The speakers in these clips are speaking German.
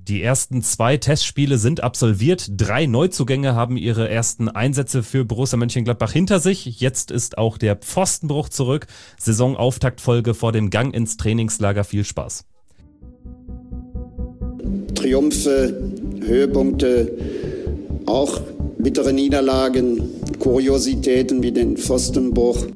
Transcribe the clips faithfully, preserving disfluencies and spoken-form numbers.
Die ersten zwei Testspiele sind absolviert. Drei Neuzugänge haben ihre ersten Einsätze für Borussia Mönchengladbach hinter sich. Jetzt ist auch der Pfostenbruch zurück. Saisonauftaktfolge vor dem Gang ins Trainingslager. Viel Spaß. Triumphe, Höhepunkte, auch bittere Niederlagen, Kuriositäten wie den Pfostenbruch.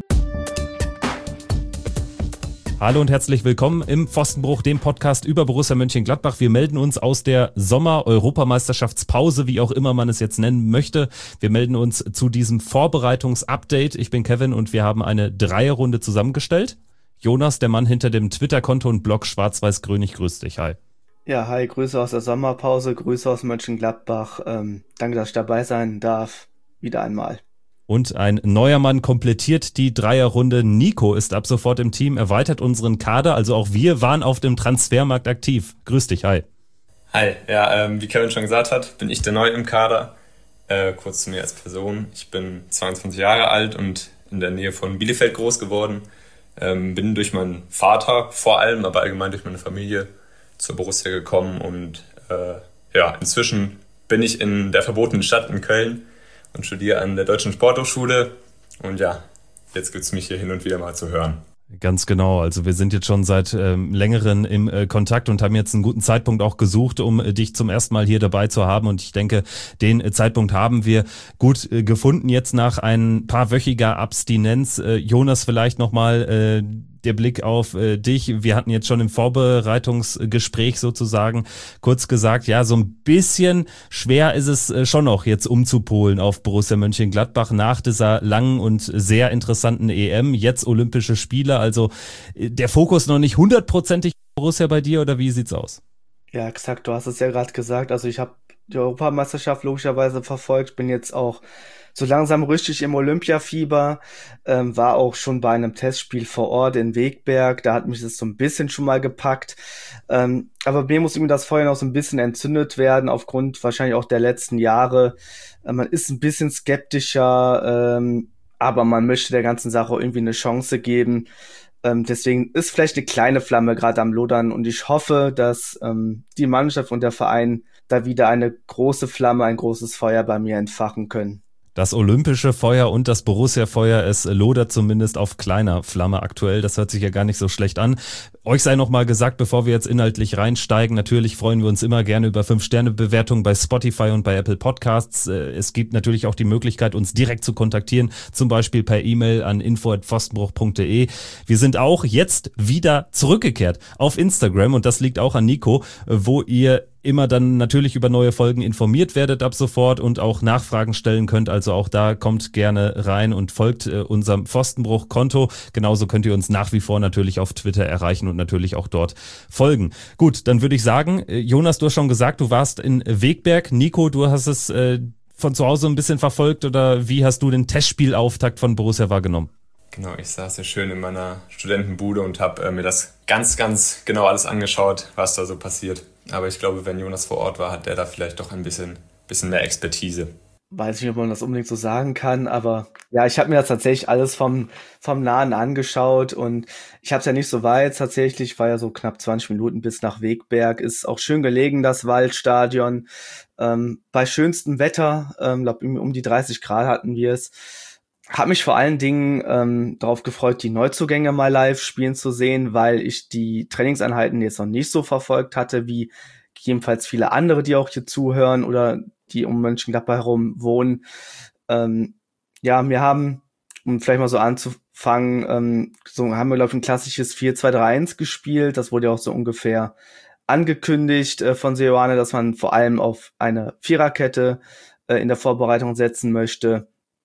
Hallo und herzlich willkommen im Pfostenbruch, dem Podcast über Borussia Mönchengladbach. Wir melden uns aus der Sommer-Europameisterschaftspause, wie auch immer man es jetzt nennen möchte. Wir melden uns zu diesem Vorbereitungsupdate. Ich bin Kevin und wir haben eine Dreierrunde zusammengestellt. Jonas, der Mann hinter dem Twitter-Konto und Blog Schwarz-Weiß-Grün, ich grüße dich. Hi. Ja, hi, Grüße aus der Sommerpause, Grüße aus Mönchengladbach. Ähm, danke, dass ich dabei sein darf. Wieder einmal. Und ein neuer Mann komplettiert die Dreierrunde. Nico ist ab sofort im Team, erweitert unseren Kader. Also auch wir waren auf dem Transfermarkt aktiv. Grüß dich, hi. Hi, ja, ähm, wie Kevin schon gesagt hat, bin ich der Neue im Kader. Äh, kurz zu mir als Person. Ich bin zweiundzwanzig Jahre alt und in der Nähe von Bielefeld groß geworden. Ähm, bin durch meinen Vater vor allem, aber allgemein durch meine Familie zur Borussia gekommen. Und äh, ja, inzwischen bin ich in der verbotenen Stadt in Köln und studiere an der Deutschen Sporthochschule. Und ja, jetzt gibt's mich hier hin und wieder mal zu hören. Ganz genau, also wir sind jetzt schon seit ähm, längeren im äh, Kontakt und haben jetzt einen guten Zeitpunkt auch gesucht, um äh, dich zum ersten Mal hier dabei zu haben, und ich denke, den äh, Zeitpunkt haben wir gut äh, gefunden jetzt nach ein paar wöchiger Abstinenz. Äh, Jonas, vielleicht nochmal äh, der Blick auf äh, dich. Wir hatten jetzt schon im Vorbereitungsgespräch sozusagen kurz gesagt, ja, so ein bisschen schwer ist es äh, schon noch jetzt umzupolen auf Borussia Mönchengladbach nach dieser langen und sehr interessanten E M. Jetzt Olympische Spiele, also äh, der Fokus noch nicht hundertprozentig Borussia bei dir, oder wie sieht's aus? Ja, exakt, du hast es ja gerade gesagt. Also ich habe die Europameisterschaft logischerweise verfolgt, bin jetzt auch so langsam richtig im Olympiafieber, ähm, war auch schon bei einem Testspiel vor Ort in Wegberg, da hat mich das so ein bisschen schon mal gepackt, ähm, aber mir muss irgendwie das Feuer noch so ein bisschen entzündet werden, aufgrund wahrscheinlich auch der letzten Jahre. Äh, man ist ein bisschen skeptischer, ähm, aber man möchte der ganzen Sache irgendwie eine Chance geben. Ähm, deswegen ist vielleicht eine kleine Flamme gerade am Lodern, und ich hoffe, dass ähm, die Mannschaft und der Verein da wieder eine große Flamme, ein großes Feuer bei mir entfachen können. Das olympische Feuer und das Borussia-Feuer, es lodert zumindest auf kleiner Flamme aktuell. Das hört sich ja gar nicht so schlecht an. Euch sei nochmal gesagt, bevor wir jetzt inhaltlich reinsteigen, natürlich freuen wir uns immer gerne über fünf Sterne Bewertungen bei Spotify und bei Apple Podcasts. Es gibt natürlich auch die Möglichkeit, uns direkt zu kontaktieren, zum Beispiel per E-Mail an info at pfostenbruch punkt de. Wir sind auch jetzt wieder zurückgekehrt auf Instagram, und das liegt auch an Nico, wo ihr immer dann natürlich über neue Folgen informiert werdet ab sofort und auch Nachfragen stellen könnt. Also auch da kommt gerne rein und folgt äh, unserem Pfostenbruch-Konto. Genauso könnt ihr uns nach wie vor natürlich auf Twitter erreichen und natürlich auch dort folgen. Gut, dann würde ich sagen, äh, Jonas, du hast schon gesagt, du warst in Wegberg. Nico, du hast es äh, von zu Hause ein bisschen verfolgt, oder wie hast du den Testspielauftakt von Borussia wahrgenommen? Genau, ich saß ja schön in meiner Studentenbude und habe äh, mir das ganz, ganz genau alles angeschaut, was da so passiert. Aber ich glaube, wenn Jonas vor Ort war, hat der da vielleicht doch ein bisschen, bisschen mehr Expertise. Weiß nicht, ob man das unbedingt so sagen kann, aber ja, ich habe mir das tatsächlich alles vom vom Nahen angeschaut, und ich habe es ja nicht so weit tatsächlich, war ja so knapp zwanzig Minuten bis nach Wegberg, ist auch schön gelegen, das Waldstadion, ähm, bei schönstem Wetter, ähm, glaube um die dreißig Grad hatten wir es. Habe mich vor allen Dingen ähm, darauf gefreut, die Neuzugänge mal live spielen zu sehen, weil ich die Trainingseinheiten jetzt noch nicht so verfolgt hatte, wie jedenfalls viele andere, die auch hier zuhören oder die um Mönchengladbach herum wohnen. Ähm, ja, wir haben, um vielleicht mal so anzufangen, ähm, so haben wir, glaube ich, ein klassisches vier zwei drei eins gespielt. Das wurde ja auch so ungefähr angekündigt äh, von Seoane, dass man vor allem auf eine Viererkette äh, in der Vorbereitung setzen möchte.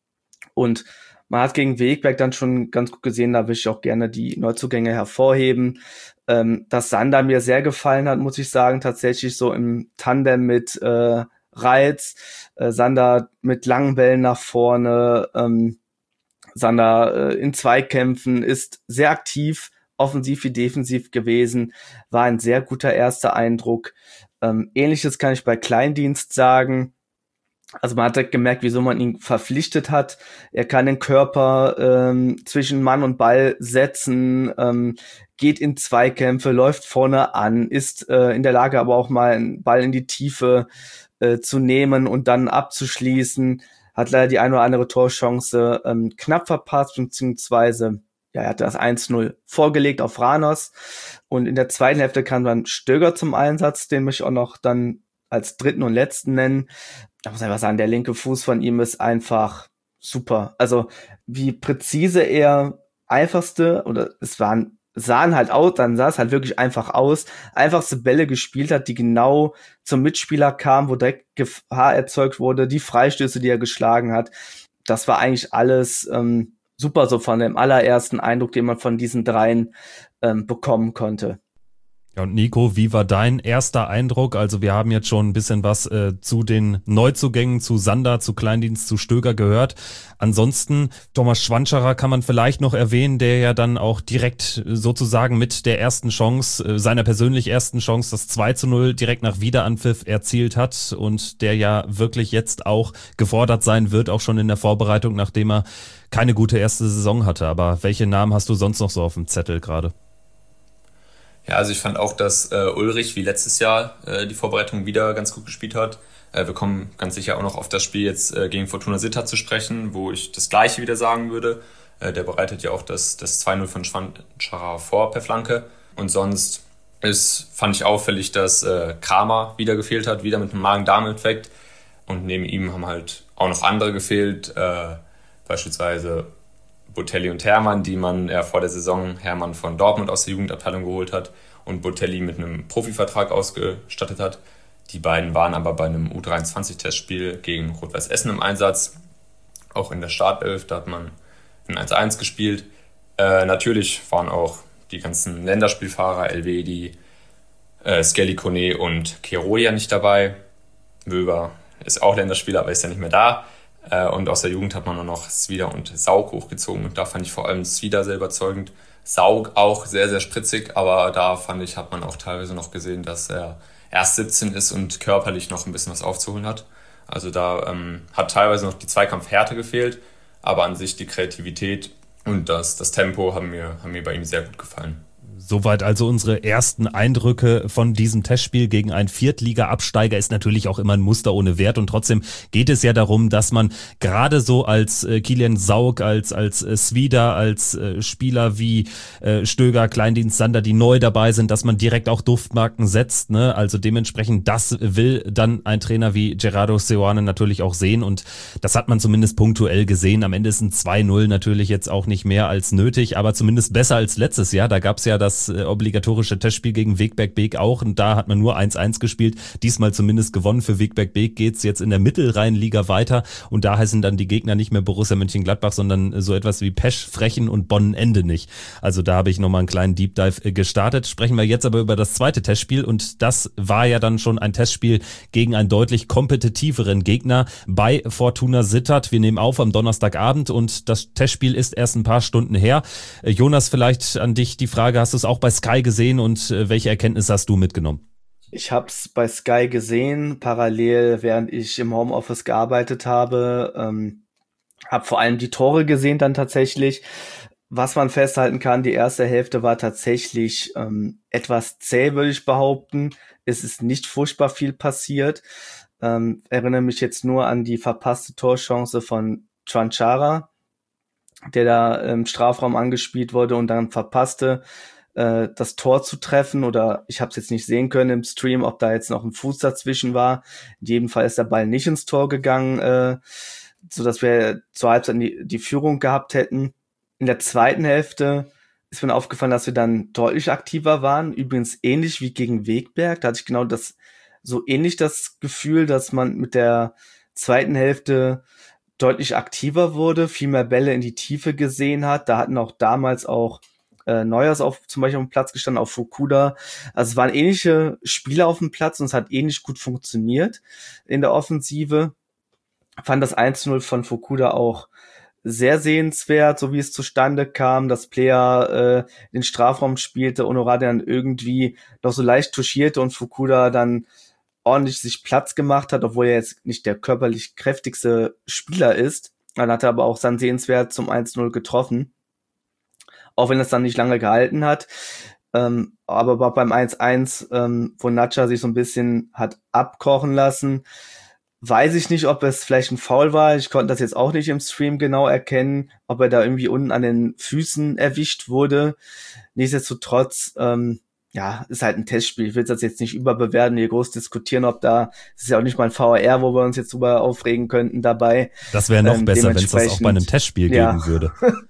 Und man hat gegen Wegberg dann schon ganz gut gesehen, da will ich auch gerne die Neuzugänge hervorheben, ähm, dass Sander mir sehr gefallen hat, muss ich sagen, tatsächlich so im Tandem mit äh, Reitz, äh, Sander mit langen Bällen nach vorne, ähm, Sander äh, in Zweikämpfen, ist sehr aktiv, offensiv wie defensiv gewesen, war ein sehr guter erster Eindruck. Ähm, Ähnliches kann ich bei Kleindienst sagen. Also man hat direkt gemerkt, wieso man ihn verpflichtet hat. Er kann den Körper ähm, zwischen Mann und Ball setzen, ähm, geht in Zweikämpfe, läuft vorne an, ist äh, in der Lage aber auch mal einen Ball in die Tiefe äh, zu nehmen und dann abzuschließen. Hat leider die eine oder andere Torchance ähm, knapp verpasst, beziehungsweise ja, er hatte das eins null vorgelegt auf Ranos. Und in der zweiten Hälfte kam dann Stöger zum Einsatz, den möchte ich auch noch dann als dritten und letzten nennen. Da muss ich einfach sagen, der linke Fuß von ihm ist einfach super. Also wie präzise er einfachste, oder es waren, sahen halt aus, dann sah es halt wirklich einfach aus, einfachste Bälle gespielt hat, die genau zum Mitspieler kamen, wo direkt Gefahr erzeugt wurde, die Freistöße, die er geschlagen hat. Das war eigentlich alles ähm, super so von dem allerersten Eindruck, den man von diesen dreien ähm, bekommen konnte. Ja, und Nico, wie war dein erster Eindruck? Also wir haben jetzt schon ein bisschen was äh, zu den Neuzugängen, zu Sander, zu Kleindienst, zu Stöger gehört. Ansonsten, Thomas Schwanscherer kann man vielleicht noch erwähnen, der ja dann auch direkt sozusagen mit der ersten Chance, äh, seiner persönlich ersten Chance, das zwei zu null direkt nach Wiederanpfiff erzielt hat und der ja wirklich jetzt auch gefordert sein wird, auch schon in der Vorbereitung, nachdem er keine gute erste Saison hatte. Aber welche Namen hast du sonst noch so auf dem Zettel gerade? Ja, also ich fand auch, dass äh, Ulrich wie letztes Jahr äh, die Vorbereitung wieder ganz gut gespielt hat. Äh, wir kommen ganz sicher auch noch auf das Spiel jetzt äh, gegen Fortuna Sittard zu sprechen, wo ich das Gleiche wieder sagen würde. Äh, der bereitet ja auch das, das zwei null von Schwanscherer vor per Flanke. Und sonst ist, fand ich auffällig, dass äh, Kramer wieder gefehlt hat, wieder mit einem Magen-Darm-Infekt. Und neben ihm haben halt auch noch andere gefehlt, äh, beispielsweise Botelli und Hermann, die man ja vor der Saison Hermann von Dortmund aus der Jugendabteilung geholt hat und Botelli mit einem Profivertrag ausgestattet hat. Die beiden waren aber bei einem U dreiundzwanzig-Testspiel gegen Rot-Weiß Essen im Einsatz. Auch in der Startelf, da hat man ein eins eins gespielt. Äh, natürlich waren auch die ganzen Länderspielfahrer, Elvedi, äh, Skelly Kone und Keroja nicht dabei. Wöber ist auch Länderspieler, aber ist ja nicht mehr da. Und aus der Jugend hat man auch noch Swida und Saug hochgezogen. Und da fand ich vor allem Swida sehr überzeugend. Saug auch sehr, sehr spritzig, aber da fand ich, hat man auch teilweise noch gesehen, dass er erst siebzehn ist und körperlich noch ein bisschen was aufzuholen hat. Also da ähm, hat teilweise noch die Zweikampfhärte gefehlt, aber an sich die Kreativität und das, das Tempo haben mir, haben mir bei ihm sehr gut gefallen. Soweit also unsere ersten Eindrücke von diesem Testspiel gegen einen Viertliga-Absteiger. Ist natürlich auch immer ein Muster ohne Wert und trotzdem geht es ja darum, dass man gerade so als äh, Kilian Saug, als als äh, Swida, als äh, Spieler wie äh, Stöger, Kleindienst, Sander, die neu dabei sind, dass man direkt auch Duftmarken setzt, ne? Also dementsprechend, das will dann ein Trainer wie Gerardo Seoane natürlich auch sehen und das hat man zumindest punktuell gesehen. Am Ende ist ein zwei null natürlich jetzt auch nicht mehr als nötig, aber zumindest besser als letztes Jahr. Da gab es ja das äh, obligatorische Testspiel gegen Wegberg-Beek auch und da hat man nur eins eins gespielt. Diesmal zumindest gewonnen. Für Wegberg-Beek geht's jetzt in der Mittelrheinliga weiter und da heißen dann die Gegner nicht mehr Borussia Mönchengladbach, sondern so etwas wie Pesch, Frechen und Bonn-Ende nicht. Also da habe ich nochmal einen kleinen Deep Dive gestartet. Sprechen wir jetzt aber über das zweite Testspiel und das war ja dann schon ein Testspiel gegen einen deutlich kompetitiveren Gegner bei Fortuna Sittard. Wir nehmen auf am Donnerstagabend und das Testspiel ist erst ein paar Stunden her. Jonas, vielleicht an dich die Frage, hast du es auch bei Sky gesehen und welche Erkenntnisse hast du mitgenommen? Ich habe es bei Sky gesehen, parallel, während ich im Homeoffice gearbeitet habe. Ähm, habe vor allem die Tore gesehen dann tatsächlich. Was man festhalten kann, die erste Hälfte war tatsächlich ähm, etwas zäh, würde ich behaupten. Es ist nicht furchtbar viel passiert. Ähm, erinnere mich jetzt nur an die verpasste Torchance von Schwanscherer, der da im Strafraum angespielt wurde und dann verpasste, äh, das Tor zu treffen. Oder ich habe es jetzt nicht sehen können im Stream, ob da jetzt noch ein Fuß dazwischen war. In jedem Fall ist der Ball nicht ins Tor gegangen, äh, sodass wir zur Halbzeit die, die Führung gehabt hätten. In der zweiten Hälfte ist mir aufgefallen, dass wir dann deutlich aktiver waren. Übrigens ähnlich wie gegen Wegberg. Da hatte ich genau das, so ähnlich das Gefühl, dass man mit der zweiten Hälfte deutlich aktiver wurde, viel mehr Bälle in die Tiefe gesehen hat. Da hatten auch damals auch äh, Neuers auf, zum Beispiel auf dem Platz gestanden, auf Fukuda. Also es waren ähnliche Spieler auf dem Platz und es hat ähnlich gut funktioniert in der Offensive. Fand das eins zu null von Fukuda auch sehr sehenswert, so wie es zustande kam, dass Player äh, den Strafraum spielte, Honoré dann irgendwie noch so leicht touchierte und Fukuda dann ordentlich sich Platz gemacht hat, obwohl er jetzt nicht der körperlich kräftigste Spieler ist. Dann hat er aber auch dann sehenswert zum eins null getroffen. Auch wenn es dann nicht lange gehalten hat. Ähm, aber beim eins eins, ähm, wo Nacha sich so ein bisschen hat abkochen lassen, weiß ich nicht, ob es vielleicht ein Foul war. Ich konnte das jetzt auch nicht im Stream genau erkennen, ob er da irgendwie unten an den Füßen erwischt wurde. Nichtsdestotrotz, ähm, ja, ist halt ein Testspiel. Ich will das jetzt nicht überbewerten, hier groß diskutieren, ob da, es ist ja auch nicht mal ein V A R, wo wir uns jetzt drüber aufregen könnten dabei. Das wäre noch ähm, besser, wenn es das auch bei einem Testspiel ja. geben würde.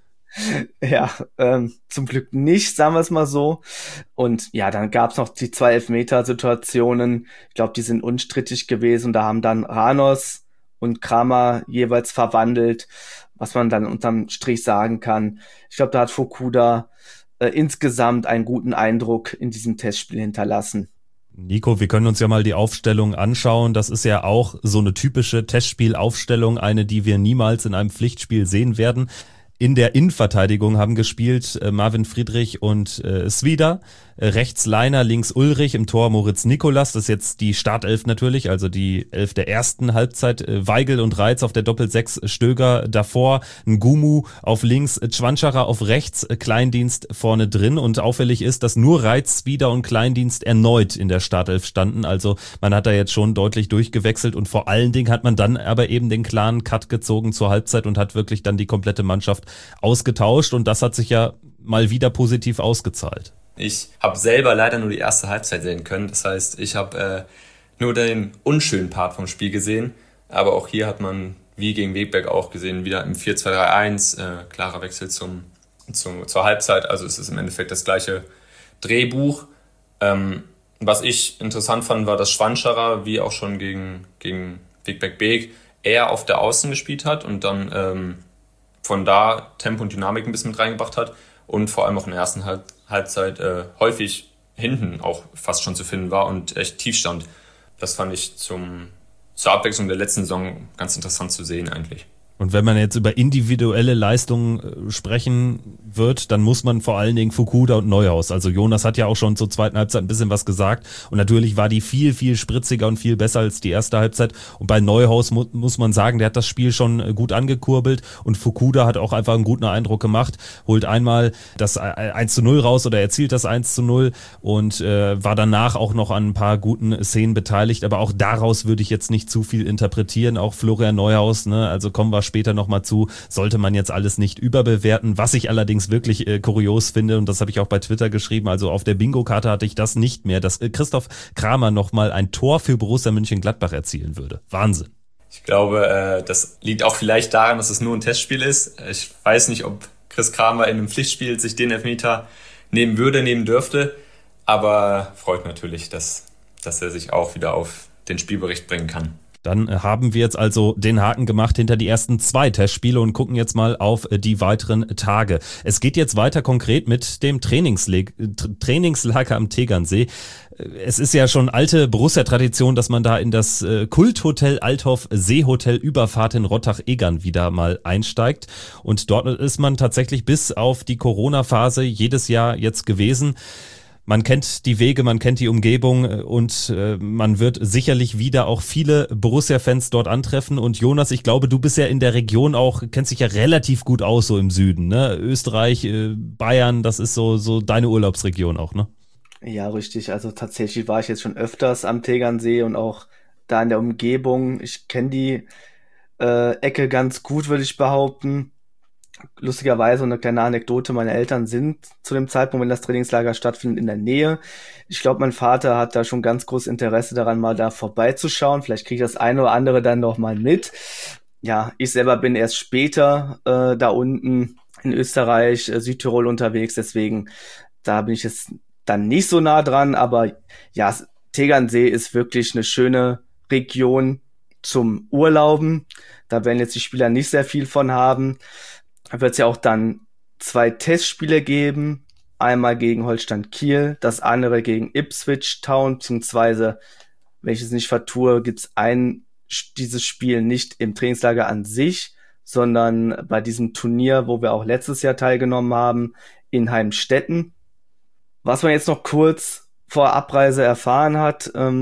Ja, ähm, zum Glück nicht, sagen wir es mal so. Und ja, dann gab's noch die zwei Elfmeter-Situationen. Ich glaube, die sind unstrittig gewesen. Da haben dann Ranos und Kramer jeweils verwandelt, was man dann unterm Strich sagen kann. Ich glaube, da hat Fukuda äh, insgesamt einen guten Eindruck in diesem Testspiel hinterlassen. Nico, wir können uns ja mal die Aufstellung anschauen. Das ist ja auch so eine typische Testspielaufstellung, eine, die wir niemals in einem Pflichtspiel sehen werden. In der Innenverteidigung haben gespielt äh, Marvin Friedrich und äh, Svida. Äh, rechts Leiner, links Ulrich, im Tor Moritz Nikolas. Das ist jetzt die Startelf natürlich, also die Elf der ersten Halbzeit. Äh, Weigel und Reitz auf der Doppelsechs, Stöger davor, Ngumu auf links, äh, Schwanscherer auf rechts, äh, Kleindienst vorne drin. Und auffällig ist, dass nur Reitz, Svida und Kleindienst erneut in der Startelf standen. Also man hat da jetzt schon deutlich durchgewechselt und vor allen Dingen hat man dann aber eben den klaren Cut gezogen zur Halbzeit und hat wirklich dann die komplette Mannschaft ausgetauscht und das hat sich ja mal wieder positiv ausgezahlt. Ich habe selber leider nur die erste Halbzeit sehen können, das heißt, ich habe äh, nur den unschönen Part vom Spiel gesehen, aber auch hier hat man, wie gegen Wegberg auch gesehen, wieder im vier zwei drei eins, äh, klarer Wechsel zum, zum, zur Halbzeit, also es ist im Endeffekt das gleiche Drehbuch. Ähm, was ich interessant fand, war, dass Schwanscherer, wie auch schon gegen, gegen Wegberg-Beek, eher auf der Außen gespielt hat und dann ähm, von da Tempo und Dynamik ein bisschen mit reingebracht hat und vor allem auch in der ersten Halb- Halbzeit äh, häufig hinten auch fast schon zu finden war und echt tief stand. Das fand ich zum, zur Abwechslung der letzten Saison ganz interessant zu sehen eigentlich. Und wenn man jetzt über individuelle Leistungen sprechen wird, dann muss man vor allen Dingen Fukuda und Neuhaus. Also Jonas hat ja auch schon zur zweiten Halbzeit ein bisschen was gesagt. Und natürlich war die viel, viel spritziger und viel besser als die erste Halbzeit. Und bei Neuhaus mu- muss man sagen, der hat das Spiel schon gut angekurbelt. Und Fukuda hat auch einfach einen guten Eindruck gemacht. Holt einmal das eins zu null raus oder erzielt das eins zu null und äh, war danach auch noch an ein paar guten Szenen beteiligt. Aber auch daraus würde ich jetzt nicht zu viel interpretieren. Auch Florian Neuhaus, ne, also kommen wir später nochmal zu, sollte man jetzt alles nicht überbewerten. Was ich allerdings wirklich äh, kurios finde, und das habe ich auch bei Twitter geschrieben, also auf der Bingo-Karte hatte ich das nicht mehr, dass äh, Christoph Kramer nochmal ein Tor für Borussia Mönchengladbach erzielen würde. Wahnsinn. Ich glaube, äh, das liegt auch vielleicht daran, dass es nur ein Testspiel ist. Ich weiß nicht, ob Chris Kramer in einem Pflichtspiel sich den Elfmeter nehmen würde, nehmen dürfte, aber freut natürlich, dass, dass er sich auch wieder auf den Spielbericht bringen kann. Dann haben wir jetzt also den Haken gemacht hinter die ersten zwei Testspiele und gucken jetzt mal auf die weiteren Tage. Es geht jetzt weiter konkret mit dem Trainingsle- Trainingslager am Tegernsee. Es ist ja schon alte Borussia-Tradition, dass man da in das Kulthotel Althoff Seehotel Überfahrt in Rottach-Egern wieder mal einsteigt. Und dort ist man tatsächlich bis auf die Corona-Phase jedes Jahr jetzt gewesen. Man kennt die Wege, man kennt die Umgebung und äh, man wird sicherlich wieder auch viele Borussia-Fans dort antreffen. Und Jonas, ich glaube, du bist ja in der Region auch, kennst dich ja relativ gut aus so im Süden, ne? Österreich, äh, Bayern, das ist so so deine Urlaubsregion auch, ne? Ja, richtig. Also tatsächlich war ich jetzt schon öfters am Tegernsee und auch da in der Umgebung. Ich kenne die äh, Ecke ganz gut, würde ich behaupten. Lustigerweise, und eine kleine Anekdote, meine Eltern sind zu dem Zeitpunkt, wenn das Trainingslager stattfindet, in der Nähe. Ich glaube, mein Vater hat da schon ganz großes Interesse daran, mal da vorbeizuschauen. Vielleicht kriege ich das eine oder andere dann noch mal mit. Ja, ich selber bin erst später äh, da unten in Österreich, äh, Südtirol unterwegs, deswegen da bin ich jetzt dann nicht so nah dran, aber ja, Tegernsee ist wirklich eine schöne Region zum Urlauben. Da werden jetzt die Spieler nicht sehr viel von haben. Da wird es ja auch dann zwei Testspiele geben. Einmal gegen Holstein Kiel, das andere gegen Ipswich Town, beziehungsweise, wenn ich es nicht vertue, gibt es ein dieses Spiel nicht im Trainingslager an sich, sondern bei diesem Turnier, wo wir auch letztes Jahr teilgenommen haben, in Heimstetten. Was man jetzt noch kurz vor Abreise erfahren hat, ähm,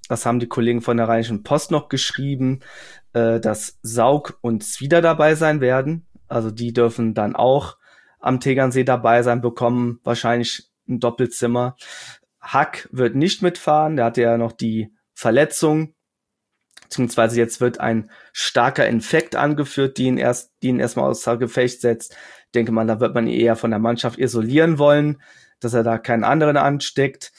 das haben die Kollegen von der Rheinischen Post noch geschrieben, äh, dass Saug und Zwider dabei sein werden. Also die dürfen dann auch am Tegernsee dabei sein, bekommen wahrscheinlich ein Doppelzimmer. Hack wird nicht mitfahren, der hatte ja noch die Verletzung, beziehungsweise jetzt wird ein starker Infekt angeführt, die ihn erst, die ihn erstmal außer Gefecht setzt. Ich denke mal, da wird man ihn eher von der Mannschaft isolieren wollen, dass er da keinen anderen ansteckt.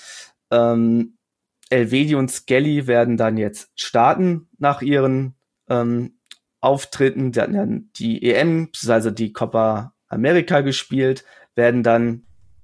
Ähm, Elvedi und Skelly werden dann jetzt starten nach ihren ähm, Auftritten. Die hatten ja die E M, also die Copa America gespielt, werden dann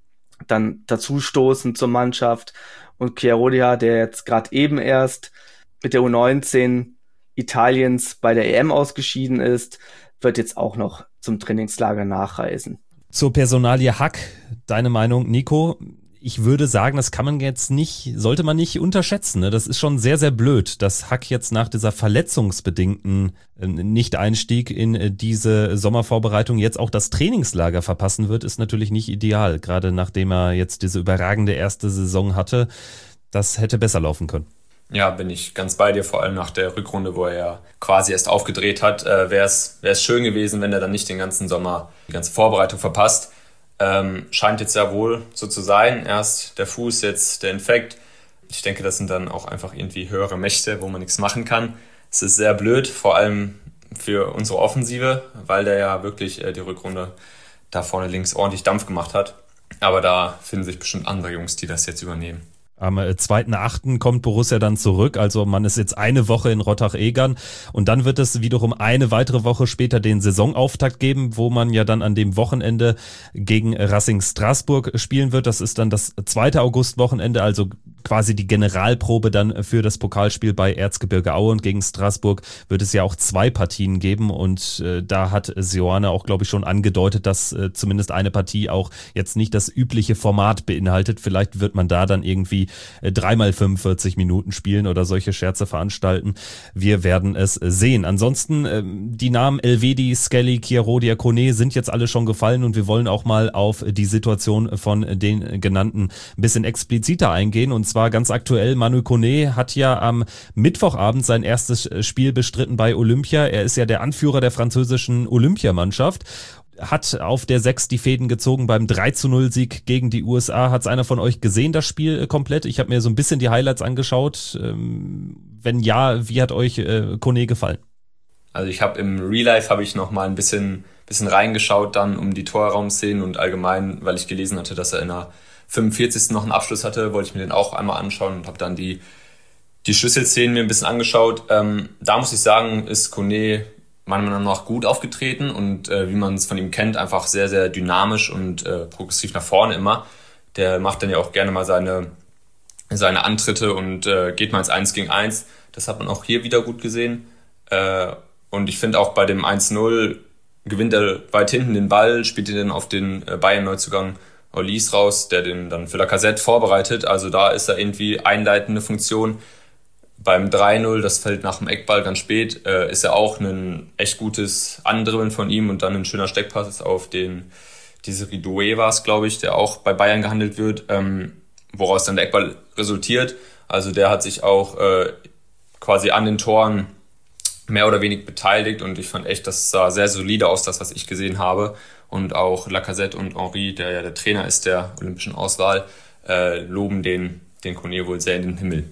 dann dazu stoßen zur Mannschaft. Und Chiarodia, der jetzt gerade eben erst mit der U neunzehn Italiens bei der E M ausgeschieden ist, wird jetzt auch noch zum Trainingslager nachreisen. Zur Personalie Hack, deine Meinung, Nico? Ich würde sagen, das kann man jetzt nicht, sollte man nicht unterschätzen. Ne? Das ist schon sehr, sehr blöd, dass Hack jetzt nach dieser verletzungsbedingten äh, Nicht-Einstieg in äh, diese Sommervorbereitung jetzt auch das Trainingslager verpassen wird, ist natürlich nicht ideal. Gerade nachdem er jetzt diese überragende erste Saison hatte, das hätte besser laufen können. Ja, bin ich ganz bei dir, vor allem nach der Rückrunde, wo er ja quasi erst aufgedreht hat, äh, wäre es wäre es schön gewesen, wenn er dann nicht den ganzen Sommer die ganze Vorbereitung verpasst. Ähm, scheint jetzt ja wohl so zu sein. Erst der Fuß, jetzt der Infekt. Ich denke, das sind dann auch einfach irgendwie höhere Mächte, wo man nichts machen kann. Es ist sehr blöd, vor allem für unsere Offensive, weil der ja wirklich äh, die Rückrunde da vorne links ordentlich Dampf gemacht hat. Aber da finden sich bestimmt andere Jungs, die das jetzt übernehmen. Am zweiten achten kommt Borussia dann zurück, also man ist jetzt eine Woche in Rottach-Egern und dann wird es wiederum eine weitere Woche später den Saisonauftakt geben, wo man ja dann an dem Wochenende gegen Racing Straßburg spielen wird. Das ist dann das zweite Augustwochenende, also quasi die Generalprobe dann für das Pokalspiel bei Erzgebirge Aue, und gegen Straßburg wird es ja auch zwei Partien geben und äh, da hat Seoane auch, glaube ich, schon angedeutet, dass äh, zumindest eine Partie auch jetzt nicht das übliche Format beinhaltet. Vielleicht wird man da dann irgendwie dreimal fünfundvierzig Minuten spielen oder solche Scherze veranstalten. Wir werden es sehen. Ansonsten, ähm, die Namen Elvedi, Skelly, Chiarodia, Kone sind jetzt alle schon gefallen und wir wollen auch mal auf die Situation von den genannten ein bisschen expliziter eingehen. Und zwar ganz aktuell, Manu Kone hat ja am Mittwochabend sein erstes Spiel bestritten bei Olympia. Er ist ja der Anführer der französischen Olympiamannschaft. Hat auf der sechs die Fäden gezogen beim drei zu null Sieg gegen die U S A. Hat's einer von euch gesehen, das Spiel äh, komplett? Ich habe mir so ein bisschen die Highlights angeschaut. Ähm, wenn ja, wie hat euch äh, Kone gefallen? Also ich habe im Real Life habe ich noch mal ein bisschen bisschen reingeschaut dann um die Torraumszenen und allgemein, weil ich gelesen hatte, dass er in der fünfundvierzigsten noch einen Abschluss hatte, wollte ich mir den auch einmal anschauen und habe dann die die Schlüsselszenen mir ein bisschen angeschaut. Ähm, da muss ich sagen, ist Kone meiner Meinung nach gut aufgetreten und äh, wie man es von ihm kennt, einfach sehr, sehr dynamisch und äh, progressiv nach vorne immer. Der macht dann ja auch gerne mal seine, seine Antritte und äh, geht mal ins eins gegen eins. Das hat man auch hier wieder gut gesehen. Äh, und ich finde auch bei dem eins null gewinnt er weit hinten den Ball, spielt ihn dann auf den äh, Bayern-Neuzugang Orlis raus, der den dann für Lacazette vorbereitet. Also da ist er irgendwie einleitende Funktion. Beim drei null, das fällt nach dem Eckball ganz spät, äh, ist ja auch ein echt gutes Andribbeln von ihm und dann ein schöner Steckpass auf den Desiree Doué war es, glaube ich, der auch bei Bayern gehandelt wird, ähm, woraus dann der Eckball resultiert. Also der hat sich auch äh, quasi an den Toren mehr oder weniger beteiligt und ich fand echt, das sah sehr solide aus, das, was ich gesehen habe. Und auch Lacazette und Henry, der ja der Trainer ist der olympischen Auswahl, äh, loben den, den Kone wohl sehr in den Himmel.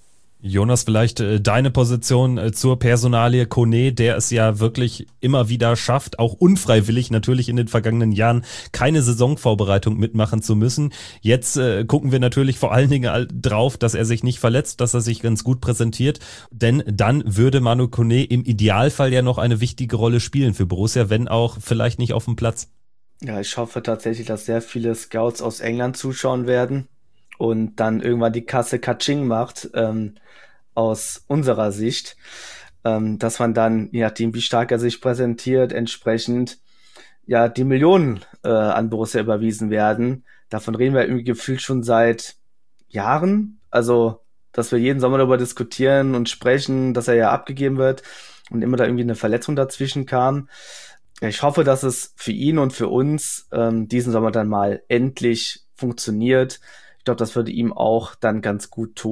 Jonas, vielleicht äh, deine Position äh, zur Personalie Kone, der es ja wirklich immer wieder schafft, auch unfreiwillig natürlich in den vergangenen Jahren keine Saisonvorbereitung mitmachen zu müssen. Jetzt äh, gucken wir natürlich vor allen Dingen drauf, dass er sich nicht verletzt, dass er sich ganz gut präsentiert, denn dann würde Manu Kone im Idealfall ja noch eine wichtige Rolle spielen für Borussia, wenn auch vielleicht nicht auf dem Platz. Ja, ich hoffe tatsächlich, dass sehr viele Scouts aus England zuschauen werden und dann irgendwann die Kasse Katsching macht, ähm, aus unserer Sicht, ähm, dass man dann, je nachdem wie stark er sich präsentiert, entsprechend ja die Millionen äh, an Borussia überwiesen werden. Davon reden wir irgendwie gefühlt schon seit Jahren, also dass wir jeden Sommer darüber diskutieren und sprechen, dass er ja abgegeben wird und immer da irgendwie eine Verletzung dazwischen kam. Ich hoffe, dass es für ihn und für uns ähm, diesen Sommer dann mal endlich funktioniert. Ich glaube, das würde ihm auch dann ganz gut tun.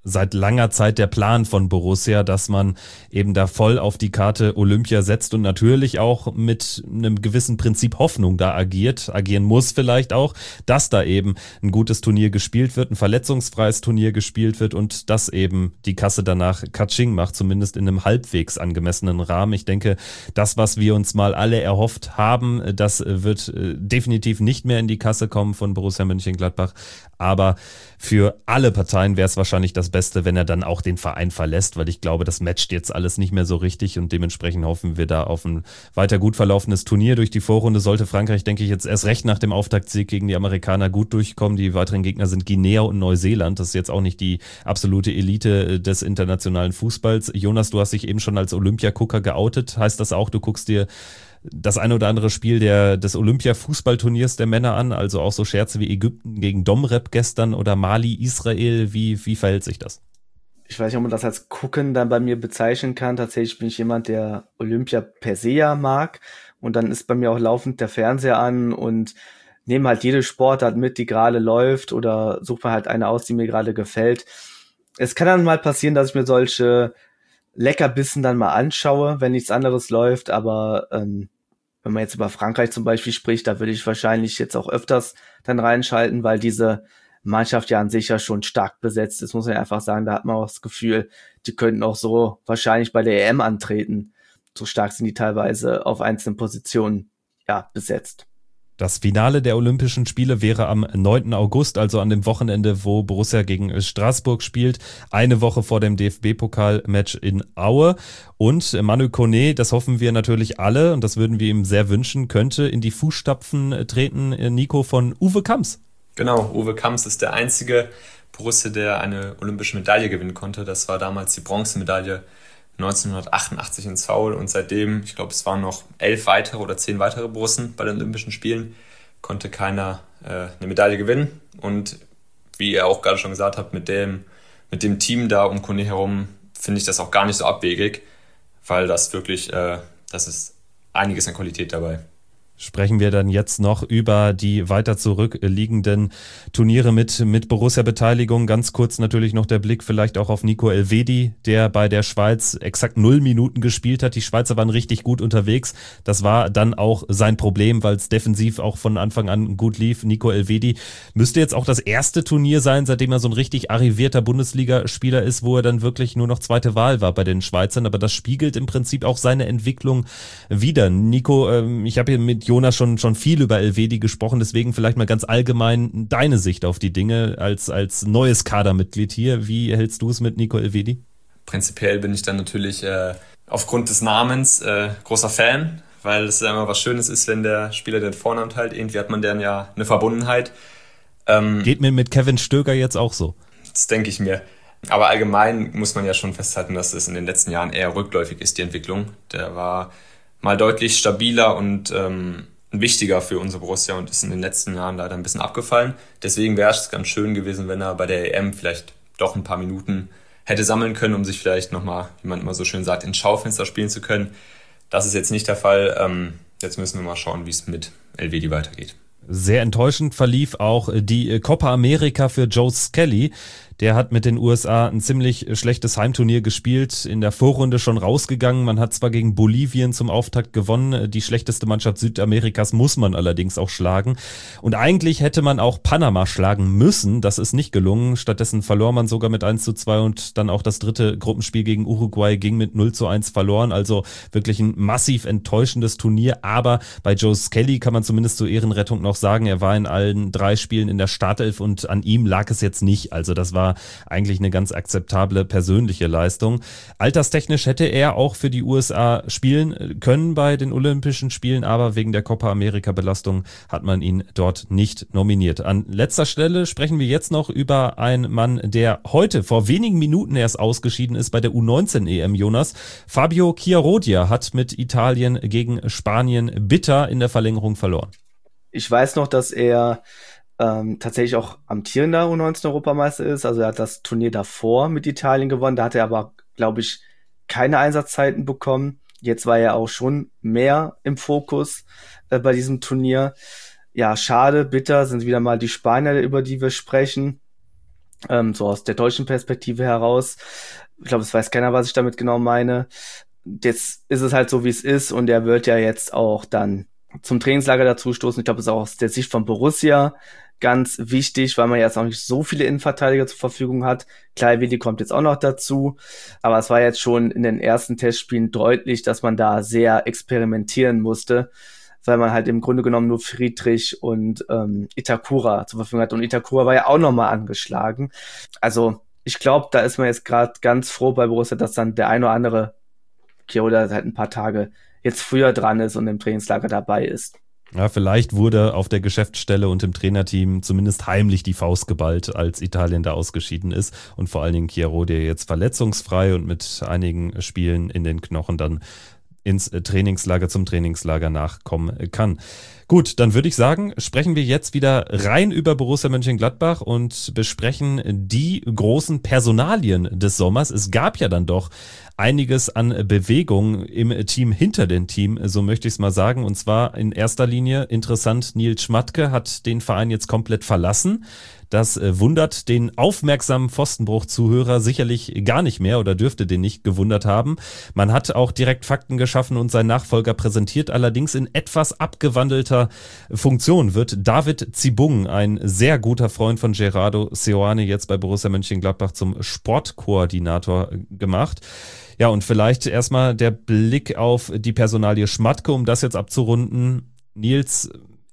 seit langer Zeit der Plan von Borussia, dass man eben da voll auf die Karte Olympia setzt und natürlich auch mit einem gewissen Prinzip Hoffnung da agiert, agieren muss vielleicht auch, dass da eben ein gutes Turnier gespielt wird, ein verletzungsfreies Turnier gespielt wird und dass eben die Kasse danach Katsching macht, zumindest in einem halbwegs angemessenen Rahmen. Ich denke, das, was wir uns mal alle erhofft haben, das wird definitiv nicht mehr in die Kasse kommen von Borussia Mönchengladbach, aber für alle Parteien wäre es wahrscheinlich das Beste, wenn er dann auch den Verein verlässt, weil ich glaube, das matcht jetzt alles nicht mehr so richtig und dementsprechend hoffen wir da auf ein weiter gut verlaufenes Turnier. Durch die Vorrunde sollte Frankreich, denke ich, jetzt erst recht nach dem Auftaktsieg gegen die Amerikaner gut durchkommen. Die weiteren Gegner sind Guinea und Neuseeland. Das ist jetzt auch nicht die absolute Elite des internationalen Fußballs. Jonas, du hast dich eben schon als Olympiagucker geoutet. Heißt das auch, du guckst dir das eine oder andere Spiel der des Olympia-Fußballturniers der Männer an, also auch so Scherze wie Ägypten gegen Domrep gestern oder Mali, Israel, wie, wie verhält sich das? Ich weiß nicht, ob man das als Gucken dann bei mir bezeichnen kann. Tatsächlich bin ich jemand, der Olympia per se ja mag und dann ist bei mir auch laufend der Fernseher an und nehme halt jede Sportart mit, die gerade läuft oder suche mir halt eine aus, die mir gerade gefällt. Es kann dann mal passieren, dass ich mir solche Leckerbissen dann mal anschaue, wenn nichts anderes läuft, aber ähm, wenn man jetzt über Frankreich zum Beispiel spricht, da würde ich wahrscheinlich jetzt auch öfters dann reinschalten, weil diese Mannschaft ja an sich ja schon stark besetzt ist, muss man einfach sagen. Da hat man auch das Gefühl, die könnten auch so wahrscheinlich bei der E M antreten. So stark sind die teilweise auf einzelnen Positionen ja besetzt. Das Finale der Olympischen Spiele wäre am neunten August, also an dem Wochenende, wo Borussia gegen Straßburg spielt. Eine Woche vor dem D F B-Pokal-Match in Aue. Und Manu Koné, das hoffen wir natürlich alle, und das würden wir ihm sehr wünschen, könnte in die Fußstapfen treten, Nico, von Uwe Kamps. Genau, Uwe Kamps ist der einzige Borussia, der eine olympische Medaille gewinnen konnte. Das war damals die Bronzemedaille neunzehnhundertachtundachtzig in Seoul und seitdem, ich glaube, es waren noch elf weitere oder zehn weitere Borussen bei den Olympischen Spielen, konnte keiner äh, eine Medaille gewinnen. Und wie ihr auch gerade schon gesagt habt, mit dem, mit dem Team da um Koné herum finde ich das auch gar nicht so abwegig, weil das wirklich, äh, das ist einiges an Qualität dabei. Sprechen wir dann jetzt noch über die weiter zurückliegenden Turniere mit, mit Borussia-Beteiligung. Ganz kurz natürlich noch der Blick vielleicht auch auf Nico Elvedi, der bei der Schweiz exakt null Minuten gespielt hat. Die Schweizer waren richtig gut unterwegs. Das war dann auch sein Problem, weil es defensiv auch von Anfang an gut lief. Nico Elvedi müsste jetzt auch das erste Turnier sein, seitdem er so ein richtig arrivierter Bundesligaspieler ist, wo er dann wirklich nur noch zweite Wahl war bei den Schweizern. Aber das spiegelt im Prinzip auch seine Entwicklung wider. Nico, ähm, ich habe hier mit Jonas schon schon viel über Elvedi gesprochen, deswegen vielleicht mal ganz allgemein deine Sicht auf die Dinge als als neues Kadermitglied hier. Wie hältst du es mit Nico Elvedi? Prinzipiell bin ich dann natürlich äh, aufgrund des Namens äh, großer Fan, weil es ja immer was Schönes ist, wenn der Spieler den Vornamen teilt. Irgendwie hat man dann ja eine Verbundenheit. Ähm, Geht mir mit Kevin Stöger jetzt auch so. Das denke ich mir. Aber allgemein muss man ja schon festhalten, dass es in den letzten Jahren eher rückläufig ist, die Entwicklung. Der war mal deutlich stabiler und ähm, wichtiger für unsere Borussia und ist in den letzten Jahren leider ein bisschen abgefallen. Deswegen wäre es ganz schön gewesen, wenn er bei der E M vielleicht doch ein paar Minuten hätte sammeln können, um sich vielleicht nochmal, wie man immer so schön sagt, ins Schaufenster spielen zu können. Das ist jetzt nicht der Fall. Ähm, jetzt müssen wir mal schauen, wie es mit Elvedi weitergeht. Sehr enttäuschend verlief auch die Copa America für Joe Skelly. Der hat mit den U S A ein ziemlich schlechtes Heimturnier gespielt, in der Vorrunde schon rausgegangen. Man hat zwar gegen Bolivien zum Auftakt gewonnen, die schlechteste Mannschaft Südamerikas muss man allerdings auch schlagen. Und eigentlich hätte man auch Panama schlagen müssen, das ist nicht gelungen. Stattdessen verlor man sogar mit eins zu zwei und dann auch das dritte Gruppenspiel gegen Uruguay ging mit null zu eins verloren. Also wirklich ein massiv enttäuschendes Turnier, aber bei Joe Skelly kann man zumindest zur Ehrenrettung noch sagen, er war in allen drei Spielen in der Startelf und an ihm lag es jetzt nicht. Also das war eigentlich eine ganz akzeptable persönliche Leistung. Alterstechnisch hätte er auch für die U S A spielen können bei den Olympischen Spielen, aber wegen der Copa America Belastung hat man ihn dort nicht nominiert. An letzter Stelle sprechen wir jetzt noch über einen Mann, der heute vor wenigen Minuten erst ausgeschieden ist bei der U neunzehn E M, Jonas. Fabio Chiarodia hat mit Italien gegen Spanien bitter in der Verlängerung verloren. Ich weiß noch, dass er ähm, tatsächlich auch amtierender U neunzehn Europameister ist. Also er hat das Turnier davor mit Italien gewonnen. Da hat er aber, glaube ich, keine Einsatzzeiten bekommen. Jetzt war er auch schon mehr im Fokus äh, bei diesem Turnier. Ja, schade, bitter, sind wieder mal die Spanier, über die wir sprechen. ähm, so aus der deutschen Perspektive heraus. Ich glaube, es weiß keiner, was ich damit genau meine. Jetzt ist es halt so, wie es ist, und er wird ja jetzt auch dann zum Trainingslager dazu stoßen. Ich glaube, das ist auch aus der Sicht von Borussia ganz wichtig, weil man jetzt auch nicht so viele Innenverteidiger zur Verfügung hat. Klar, Willi kommt jetzt auch noch dazu, aber es war jetzt schon in den ersten Testspielen deutlich, dass man da sehr experimentieren musste, weil man halt im Grunde genommen nur Friedrich und ähm, Itakura zur Verfügung hat. Und Itakura war ja auch nochmal angeschlagen. Also ich glaube, da ist man jetzt gerade ganz froh bei Borussia, dass dann der ein oder andere Kiroda halt ein paar Tage jetzt früher dran ist und im Trainingslager dabei ist. Ja, vielleicht wurde auf der Geschäftsstelle und im Trainerteam zumindest heimlich die Faust geballt, als Italien da ausgeschieden ist und vor allen Dingen Chiaro, der jetzt verletzungsfrei und mit einigen Spielen in den Knochen dann ins Trainingslager, zum Trainingslager nachkommen kann. Gut, dann würde ich sagen, sprechen wir jetzt wieder rein über Borussia Mönchengladbach und besprechen die großen Personalien des Sommers. Es gab ja dann doch einiges an Bewegung im Team hinter dem Team, so möchte ich es mal sagen. Und zwar in erster Linie interessant, Nils Schmatke hat den Verein jetzt komplett verlassen. Das wundert den aufmerksamen Pfostenbruch-Zuhörer sicherlich gar nicht mehr oder dürfte den nicht gewundert haben. Man hat auch direkt Fakten geschaffen und seinen Nachfolger präsentiert. Allerdings in etwas abgewandelter Funktion wird David Zibung, ein sehr guter Freund von Gerardo Seoane, jetzt bei Borussia Mönchengladbach zum Sportkoordinator gemacht. Ja, und vielleicht erstmal der Blick auf die Personalie Schmatke, um das jetzt abzurunden. Nils,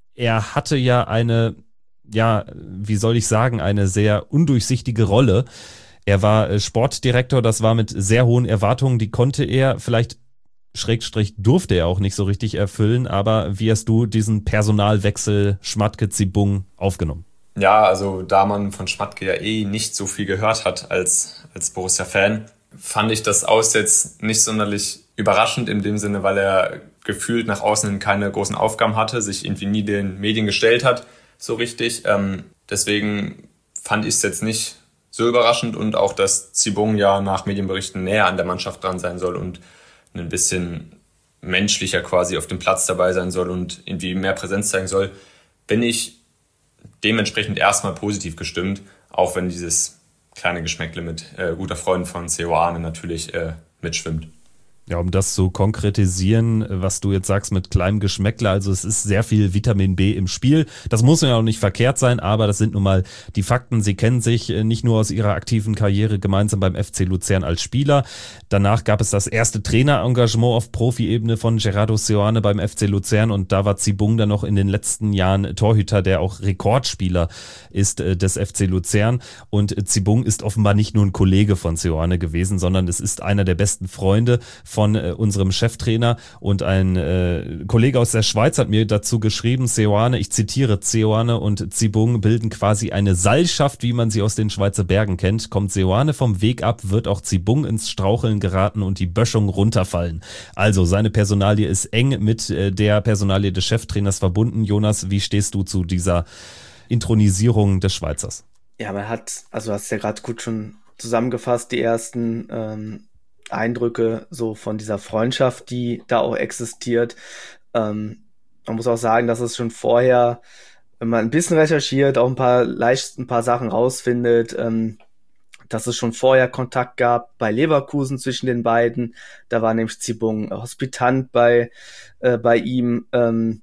er hatte ja eine, ja, wie soll ich sagen, eine sehr undurchsichtige Rolle. Er war Sportdirektor, das war mit sehr hohen Erwartungen, die konnte er vielleicht, Schrägstrich, durfte er auch nicht so richtig erfüllen, aber wie hast du diesen Personalwechsel Schmatke-Zibung aufgenommen? Ja, also da man von Schmatke ja eh nicht so viel gehört hat als, als Borussia-Fan, fand ich das Aus jetzt nicht sonderlich überraschend in dem Sinne, weil er gefühlt nach außen keine großen Aufgaben hatte, sich irgendwie nie den Medien gestellt hat, so richtig. Ähm, deswegen fand ich es jetzt nicht so überraschend und auch, dass Zibung ja nach Medienberichten näher an der Mannschaft dran sein soll und ein bisschen menschlicher quasi auf dem Platz dabei sein soll und irgendwie mehr Präsenz zeigen soll, bin ich dementsprechend erstmal positiv gestimmt, auch wenn dieses kleine Geschmäckle mit äh, guter Freund von Seoane natürlich äh, mitschwimmt. Ja, um das zu konkretisieren, was du jetzt sagst mit kleinem Geschmäckle, also es ist sehr viel Vitamin B im Spiel. Das muss ja auch nicht verkehrt sein, aber das sind nun mal die Fakten. Sie kennen sich nicht nur aus ihrer aktiven Karriere gemeinsam beim F C Luzern als Spieler. Danach gab es das erste Trainerengagement auf Profi-Ebene von Gerardo Seoane beim F C Luzern und da war Zibung dann noch in den letzten Jahren Torhüter, der auch Rekordspieler ist des F C Luzern. Und Zibung ist offenbar nicht nur ein Kollege von Seoane gewesen, sondern es ist einer der besten Freunde von von äh, unserem Cheftrainer und ein äh, Kollege aus der Schweiz hat mir dazu geschrieben, Seoane, ich zitiere, Seoane und Zibung bilden quasi eine Seilschaft, wie man sie aus den Schweizer Bergen kennt. Kommt Seoane vom Weg ab, wird auch Zibung ins Straucheln geraten und die Böschung runterfallen. Also seine Personalie ist eng mit äh, der Personalie des Cheftrainers verbunden. Jonas, wie stehst du zu dieser Intronisierung des Schweizers? Ja, man hat, also hast ja gerade gut schon zusammengefasst, die ersten ähm, Eindrücke so von dieser Freundschaft, die da auch existiert. Ähm, man muss auch sagen, dass es schon vorher, wenn man ein bisschen recherchiert, auch ein paar leicht ein paar Sachen rausfindet, ähm, dass es schon vorher Kontakt gab bei Leverkusen zwischen den beiden. Da war nämlich Zibung Hospitant bei äh, bei ihm ähm,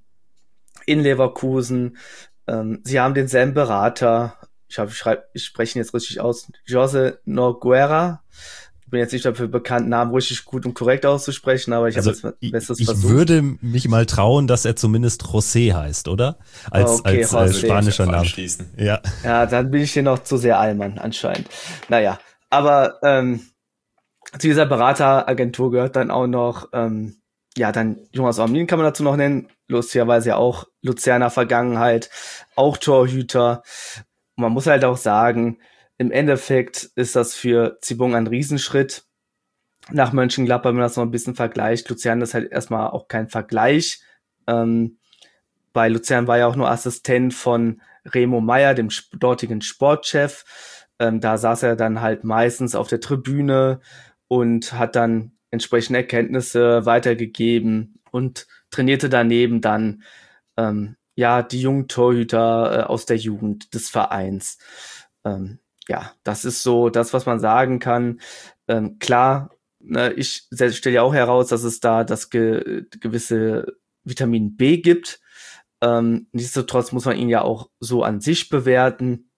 in Leverkusen. Ähm, sie haben denselben Berater. Ich hoffe, ich, schreib, ich spreche ihn jetzt richtig aus. Jose Nogueira. Ich bin jetzt nicht dafür bekannt, Namen richtig gut und korrekt auszusprechen, aber ich also habe jetzt bestes ich versucht. Ich würde mich mal trauen, dass er zumindest José heißt, oder? Als, okay, als äh, spanischer Name. Ja. ja, dann bin ich hier noch zu sehr Allmann anscheinend. Naja, aber ähm, zu dieser Berateragentur gehört dann auch noch, ähm, ja, dann Jonas Omlin kann man dazu noch nennen, lustigerweise ja auch Luzerner Vergangenheit, auch Torhüter. Und man muss halt auch sagen, im Endeffekt ist das für Zibung ein Riesenschritt nach Mönchengladbach, wenn man das noch ein bisschen vergleicht. Luzern ist halt erstmal auch kein Vergleich. Ähm, bei Luzern war ja auch nur Assistent von Remo Meyer, dem dortigen Sportchef. Ähm, da saß er dann halt meistens auf der Tribüne und hat dann entsprechende Erkenntnisse weitergegeben und trainierte daneben dann ähm, ja die jungen Torhüter äh, aus der Jugend des Vereins. Ähm, ja, das ist so das, was man sagen kann. Ähm, klar, ne, ich stelle ja auch heraus, dass es da das ge- gewisse Vitamin B gibt. Ähm, nichtsdestotrotz muss man ihn ja auch so an sich bewerten.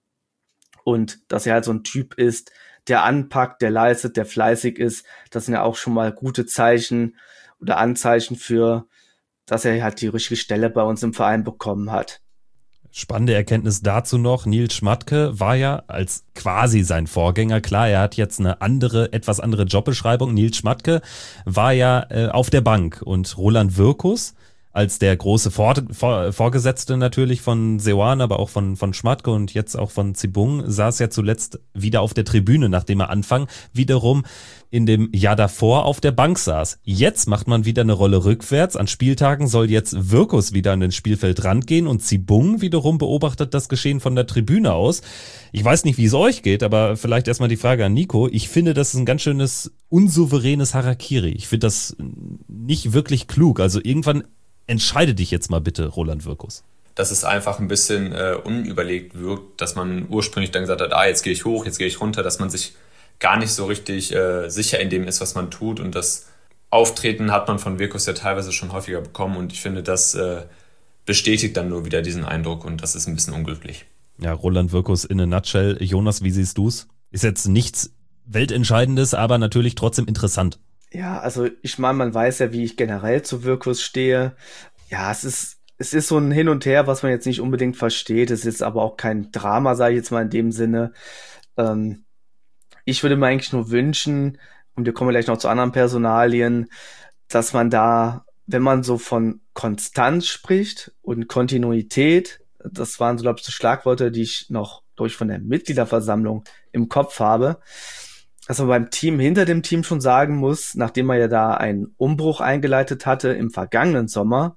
Und dass er halt so ein Typ ist, der anpackt, der leistet, der fleißig ist, das sind ja auch schon mal gute Zeichen oder Anzeichen für, dass er halt die richtige Stelle bei uns im Verein bekommen hat. Spannende Erkenntnis dazu noch, Nils Schmatke war ja als quasi sein Vorgänger, klar, er hat jetzt eine andere, etwas andere Jobbeschreibung. Nils Schmatke war ja äh, auf der Bank und Roland Wirkus als der große Vor- Vor- Vorgesetzte natürlich von Seoane, aber auch von, von Schmatke und jetzt auch von Zibung, saß ja zuletzt wieder auf der Tribüne, nachdem er Anfang wiederum in dem Jahr davor auf der Bank saß. Jetzt macht man wieder eine Rolle rückwärts. An Spieltagen soll jetzt Wirkus wieder an den Spielfeldrand gehen und Zibung wiederum beobachtet das Geschehen von der Tribüne aus. Ich weiß nicht, wie es euch geht, aber vielleicht erstmal die Frage an Nico. Ich finde, das ist ein ganz schönes unsouveränes Harakiri. Ich finde das nicht wirklich klug. Also irgendwann entscheide dich jetzt mal bitte, Roland Wirkus. Dass es einfach ein bisschen äh, unüberlegt wirkt, dass man ursprünglich dann gesagt hat, ah, jetzt gehe ich hoch, jetzt gehe ich runter, dass man sich gar nicht so richtig äh, sicher in dem ist, was man tut. Und das Auftreten hat man von Wirkus ja teilweise schon häufiger bekommen. Und ich finde, das äh, bestätigt dann nur wieder diesen Eindruck und das ist ein bisschen unglücklich. Ja, Roland Wirkus in a nutshell. Jonas, wie siehst du's? Ist jetzt nichts Weltentscheidendes, aber natürlich trotzdem interessant. Ja, also ich meine, man weiß ja, wie ich generell zu Wirkus stehe. Ja, es ist es ist so ein Hin und Her, was man jetzt nicht unbedingt versteht. Es ist aber auch kein Drama, sage ich jetzt mal in dem Sinne. Ähm, ich würde mir eigentlich nur wünschen, und wir kommen gleich noch zu anderen Personalien, dass man da, wenn man so von Konstanz spricht und Kontinuität, das waren so, glaube ich, so Schlagworte, die ich noch durch von der Mitgliederversammlung im Kopf habe, dass man beim Team hinter dem Team schon sagen muss, nachdem man ja da einen Umbruch eingeleitet hatte im vergangenen Sommer,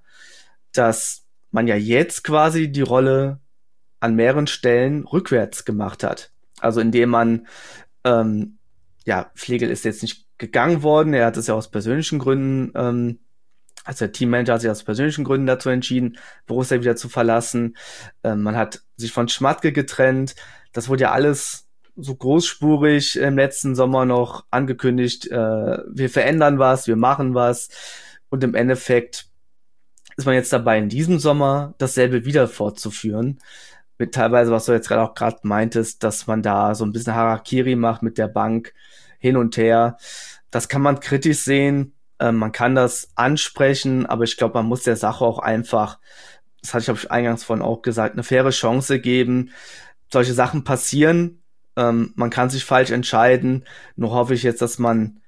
dass man ja jetzt quasi die Rolle an mehreren Stellen rückwärts gemacht hat. Also indem man, ähm, ja, Flegel ist jetzt nicht gegangen worden, er hat es ja aus persönlichen Gründen, ähm, also der Teammanager hat sich aus persönlichen Gründen dazu entschieden, Borussia wieder zu verlassen. Ähm, man hat sich von Schmatke getrennt. Das wurde ja alles so großspurig im letzten Sommer noch angekündigt, äh, wir verändern was, wir machen was und im Endeffekt ist man jetzt dabei, in diesem Sommer dasselbe wieder fortzuführen, mit teilweise, was du jetzt gerade auch gerade meintest, dass man da so ein bisschen Harakiri macht mit der Bank hin und her. Das kann man kritisch sehen, äh, man kann das ansprechen, aber ich glaube, man muss der Sache auch einfach, das hatte ich, glaube ich, eingangs vorhin auch gesagt, eine faire Chance geben. Solche Sachen passieren, Ähm, man kann sich falsch entscheiden. Nur hoffe ich jetzt, dass man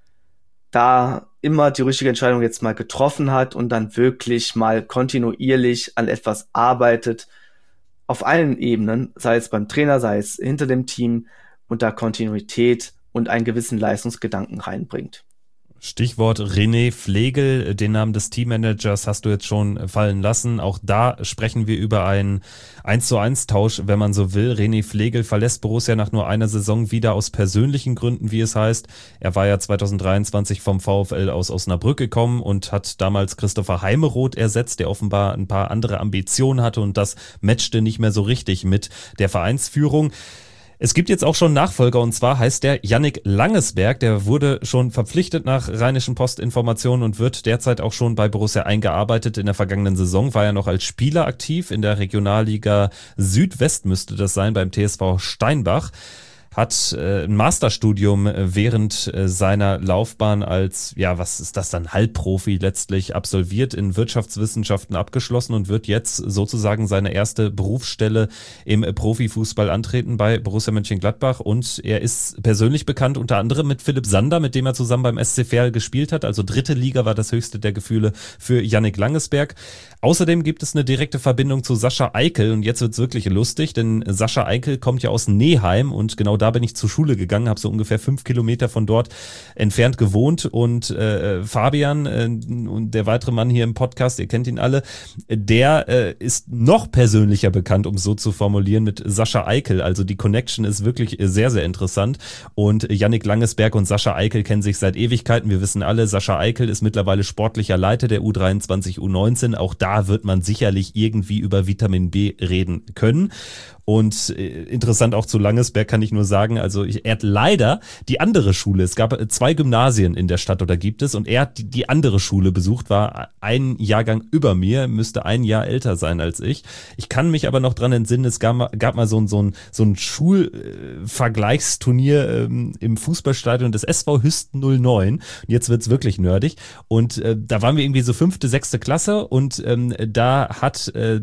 da immer die richtige Entscheidung jetzt mal getroffen hat und dann wirklich mal kontinuierlich an etwas arbeitet. Auf allen Ebenen, sei es beim Trainer, sei es hinter dem Team und da Kontinuität und einen gewissen Leistungsgedanken reinbringt. Stichwort René Flegel, den Namen des Teammanagers hast du jetzt schon fallen lassen. Auch da sprechen wir über einen eins zu eins Tausch, wenn man so will. René Flegel verlässt Borussia nach nur einer Saison wieder aus persönlichen Gründen, wie es heißt. Er war ja zwanzig dreiundzwanzig vom VfL aus Osnabrück gekommen und hat damals Christopher Heimeroth ersetzt, der offenbar ein paar andere Ambitionen hatte und das matchte nicht mehr so richtig mit der Vereinsführung. Es gibt jetzt auch schon Nachfolger und zwar heißt der Yannick Langesberg, der wurde schon verpflichtet nach Rheinischen Postinformationen und wird derzeit auch schon bei Borussia eingearbeitet. In der vergangenen Saison war er noch als Spieler aktiv, in der Regionalliga Südwest müsste das sein, beim T S V Steinbach. Hat äh, ein Masterstudium während äh, seiner Laufbahn als, ja, was ist das dann, Halbprofi letztlich absolviert, in Wirtschaftswissenschaften abgeschlossen und wird jetzt sozusagen seine erste Berufsstelle im Profifußball antreten bei Borussia Mönchengladbach und er ist persönlich bekannt unter anderem mit Philipp Sander, mit dem er zusammen beim S C Verl gespielt hat, also dritte Liga war das höchste der Gefühle für Yannick Langesberg. Außerdem gibt es eine direkte Verbindung zu Sascha Eikel und jetzt wird's wirklich lustig, denn Sascha Eikel kommt ja aus Neheim und genau da bin ich zur Schule gegangen, habe so ungefähr fünf Kilometer von dort entfernt gewohnt und äh, Fabian äh, und der weitere Mann hier im Podcast, ihr kennt ihn alle, der äh, ist noch persönlicher bekannt, um es so zu formulieren, mit Sascha Eikel, also die Connection ist wirklich sehr, sehr interessant und Yannick Langesberg und Sascha Eikel kennen sich seit Ewigkeiten, wir wissen alle, Sascha Eikel ist mittlerweile sportlicher Leiter der U dreiundzwanzig U neunzehn, auch da wird man sicherlich irgendwie über Vitamin B reden können. Und äh, interessant auch zu Langesberg kann ich nur sagen, also ich, er hat leider die andere Schule, es gab äh, zwei Gymnasien in der Stadt oder gibt es und er hat die, die andere Schule besucht, war ein Jahrgang über mir, müsste ein Jahr älter sein als ich. Ich kann mich aber noch dran entsinnen, es gab, gab mal so ein, so ein, so ein Schulvergleichsturnier ähm, im Fußballstadion des S V Hüsten null neun. Jetzt wird's wirklich nerdig. Und äh, da waren wir irgendwie so fünfte, sechste Klasse und ähm, da hat äh,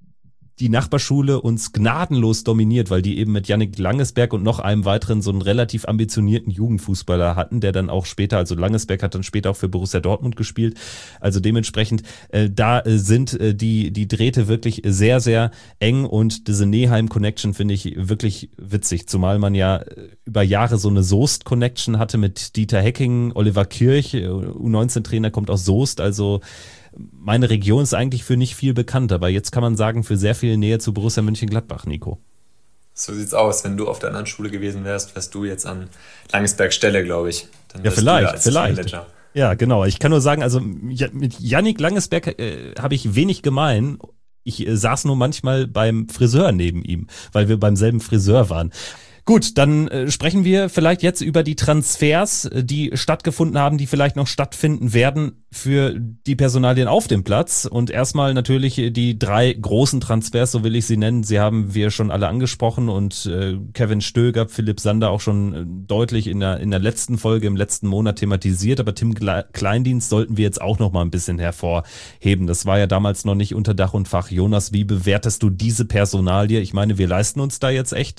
die Nachbarschule uns gnadenlos dominiert, weil die eben mit Yannick Langesberg und noch einem weiteren so einen relativ ambitionierten Jugendfußballer hatten, der dann auch später, also Langesberg hat dann später auch für Borussia Dortmund gespielt. Also dementsprechend, äh, da äh, sind äh, die die Drähte wirklich sehr, sehr eng und diese Neheim-Connection finde ich wirklich witzig, zumal man ja über Jahre so eine Soest-Connection hatte mit Dieter Hecking, Oliver Kirch, U neunzehn Trainer kommt aus Soest, also meine Region ist eigentlich für nicht viel bekannt, aber jetzt kann man sagen, für sehr viel Nähe zu Borussia Mönchengladbach, Nico. So sieht's aus. Wenn du auf der anderen Schule gewesen wärst, wärst du jetzt an Langesberg Stelle, glaube ich. Dann ja, vielleicht, vielleicht. Ja, genau. Ich kann nur sagen, also mit Yannick Langesberg äh, habe ich wenig gemein. Ich äh, saß nur manchmal beim Friseur neben ihm, weil wir beim selben Friseur waren. Gut, dann äh, sprechen wir vielleicht jetzt über die Transfers, die stattgefunden haben, die vielleicht noch stattfinden werden für die Personalien auf dem Platz. Und erstmal natürlich die drei großen Transfers, so will ich sie nennen. Sie haben wir schon alle angesprochen und äh, Kevin Stöger, Philipp Sander auch schon äh, deutlich in der in der letzten Folge, im letzten Monat thematisiert. Aber Tim Kleindienst sollten wir jetzt auch noch mal ein bisschen hervorheben. Das war ja damals noch nicht unter Dach und Fach. Jonas, wie bewertest du diese Personalie? Ich meine, wir leisten uns da jetzt echt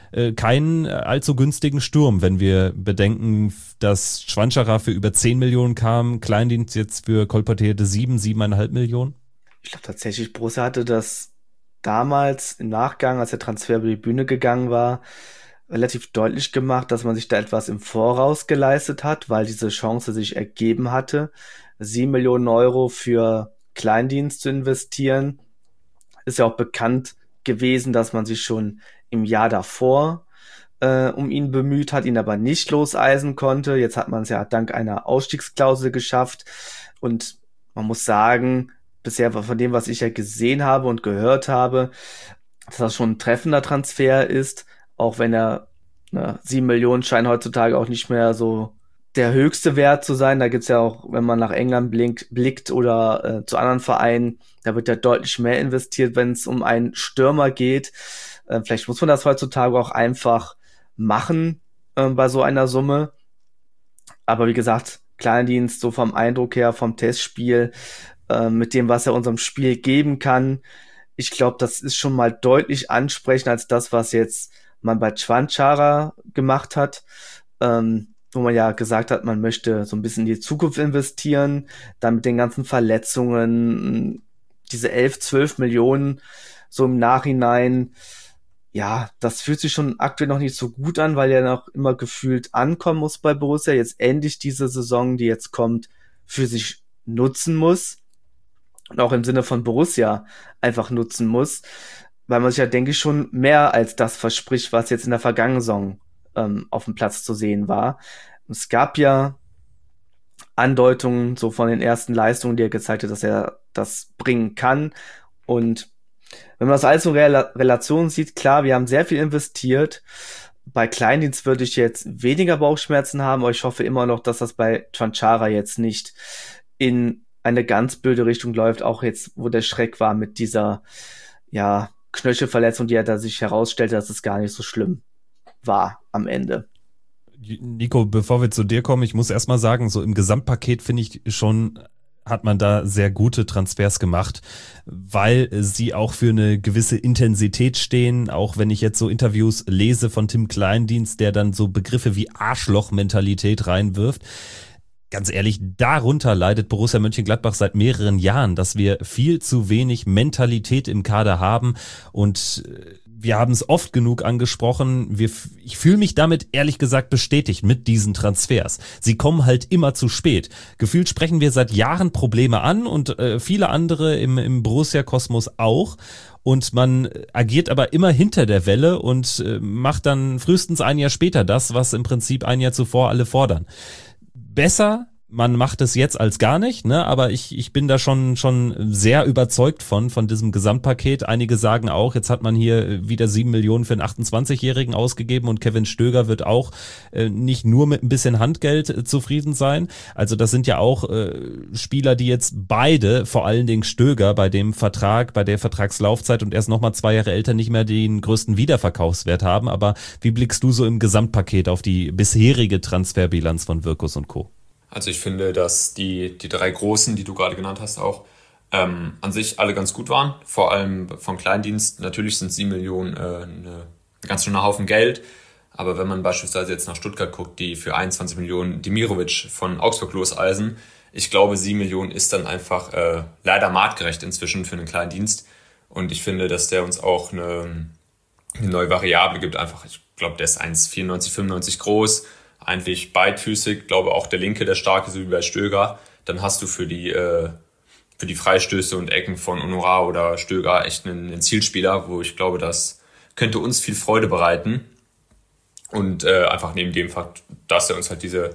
keinen allzu günstigen Sturm, wenn wir bedenken, dass Schwanscherer für über zehn Millionen kam, Kleindienst jetzt für kolportierte sieben, siebeneinhalb Millionen? Ich glaube tatsächlich, Borussia hatte das damals im Nachgang, als der Transfer über die Bühne gegangen war, relativ deutlich gemacht, dass man sich da etwas im Voraus geleistet hat, weil diese Chance sich ergeben hatte, sieben Millionen Euro für Kleindienst zu investieren. Ist ja auch bekannt gewesen, dass man sich schon im Jahr davor äh, um ihn bemüht hat, ihn aber nicht loseisen konnte. Jetzt hat man es ja dank einer Ausstiegsklausel geschafft und man muss sagen, bisher von dem, was ich ja gesehen habe und gehört habe, dass das schon ein treffender Transfer ist, auch wenn er ne, sieben Millionen scheint heutzutage auch nicht mehr so der höchste Wert zu sein. Da gibt's ja auch, wenn man nach England blinkt, blickt oder äh, zu anderen Vereinen, da wird ja deutlich mehr investiert, wenn es um einen Stürmer geht. Äh, vielleicht muss man das heutzutage auch einfach machen äh, bei so einer Summe. Aber wie gesagt, Kleindienst, so vom Eindruck her, vom Testspiel, äh, mit dem, was er unserem Spiel geben kann, ich glaube, das ist schon mal deutlich ansprechender als das, was jetzt man bei Schwanscherer gemacht hat. Ähm, wo man ja gesagt hat, man möchte so ein bisschen in die Zukunft investieren, dann mit den ganzen Verletzungen, diese elf, zwölf Millionen so im Nachhinein, ja, das fühlt sich schon aktuell noch nicht so gut an, weil er noch immer gefühlt ankommen muss bei Borussia, jetzt endlich diese Saison, die jetzt kommt, für sich nutzen muss und auch im Sinne von Borussia einfach nutzen muss, weil man sich ja, denke ich, schon mehr als das verspricht, was jetzt in der vergangenen Saison auf dem Platz zu sehen war. Es gab ja Andeutungen so von den ersten Leistungen, die er gezeigt hat, dass er das bringen kann. Und wenn man das alles in Rel- Relation sieht, klar, wir haben sehr viel investiert. Bei Kleindienst würde ich jetzt weniger Bauchschmerzen haben, aber ich hoffe immer noch, dass das bei Schwanscherer jetzt nicht in eine ganz blöde Richtung läuft, auch jetzt, wo der Schreck war mit dieser ja Knöchelverletzung, die er da sich herausstellte, dass es gar nicht so schlimm war am Ende. Nico, bevor wir zu dir kommen, ich muss erstmal sagen, so im Gesamtpaket finde ich schon, hat man da sehr gute Transfers gemacht, weil sie auch für eine gewisse Intensität stehen, auch wenn ich jetzt so Interviews lese von Tim Kleindienst, der dann so Begriffe wie Arschloch-Mentalität reinwirft. Ganz ehrlich, darunter leidet Borussia Mönchengladbach seit mehreren Jahren, dass wir viel zu wenig Mentalität im Kader haben und wir haben es oft genug angesprochen. Wir, ich fühle mich damit ehrlich gesagt bestätigt mit diesen Transfers. Sie kommen halt immer zu spät. Gefühlt sprechen wir seit Jahren Probleme an und äh, viele andere im, im Borussia-Kosmos auch. Und man agiert aber immer hinter der Welle und äh, macht dann frühestens ein Jahr später das, was im Prinzip ein Jahr zuvor alle fordern. Besser man macht es jetzt als gar nicht, ne? Aber ich, ich bin da schon, schon sehr überzeugt von, von diesem Gesamtpaket. Einige sagen auch, jetzt hat man hier wieder sieben Millionen für einen achtundzwanzigjährigen ausgegeben und Kevin Stöger wird auch äh, nicht nur mit ein bisschen Handgeld äh, zufrieden sein. Also das sind ja auch äh, Spieler, die jetzt beide, vor allen Dingen Stöger, bei dem Vertrag, bei der Vertragslaufzeit und erst nochmal zwei Jahre älter nicht mehr den größten Wiederverkaufswert haben. Aber wie blickst du so im Gesamtpaket auf die bisherige Transferbilanz von Wirkus und Co.? Also ich finde, dass die, die drei Großen, die du gerade genannt hast, auch ähm, an sich alle ganz gut waren. Vor allem vom Kleindienst. Natürlich sind sieben Millionen äh, eine ganz schöner Haufen Geld. Aber wenn man beispielsweise jetzt nach Stuttgart guckt, die für einundzwanzig Millionen Demirovic von Augsburg loseisen, ich glaube, sieben Millionen ist dann einfach äh, leider marktgerecht inzwischen für einen Kleindienst. Und ich finde, dass der uns auch eine, eine neue Variable gibt. Einfach, ich glaube, der ist eins Komma vierundneunzig, fünfundneunzig groß. Eigentlich beidfüßig, glaube auch der Linke, der Starke, so wie bei Stöger. Dann hast du für die äh, für die Freistöße und Ecken von Honorar oder Stöger echt einen, einen Zielspieler, wo ich glaube, das könnte uns viel Freude bereiten. Und äh, einfach neben dem Fakt, dass er uns halt diese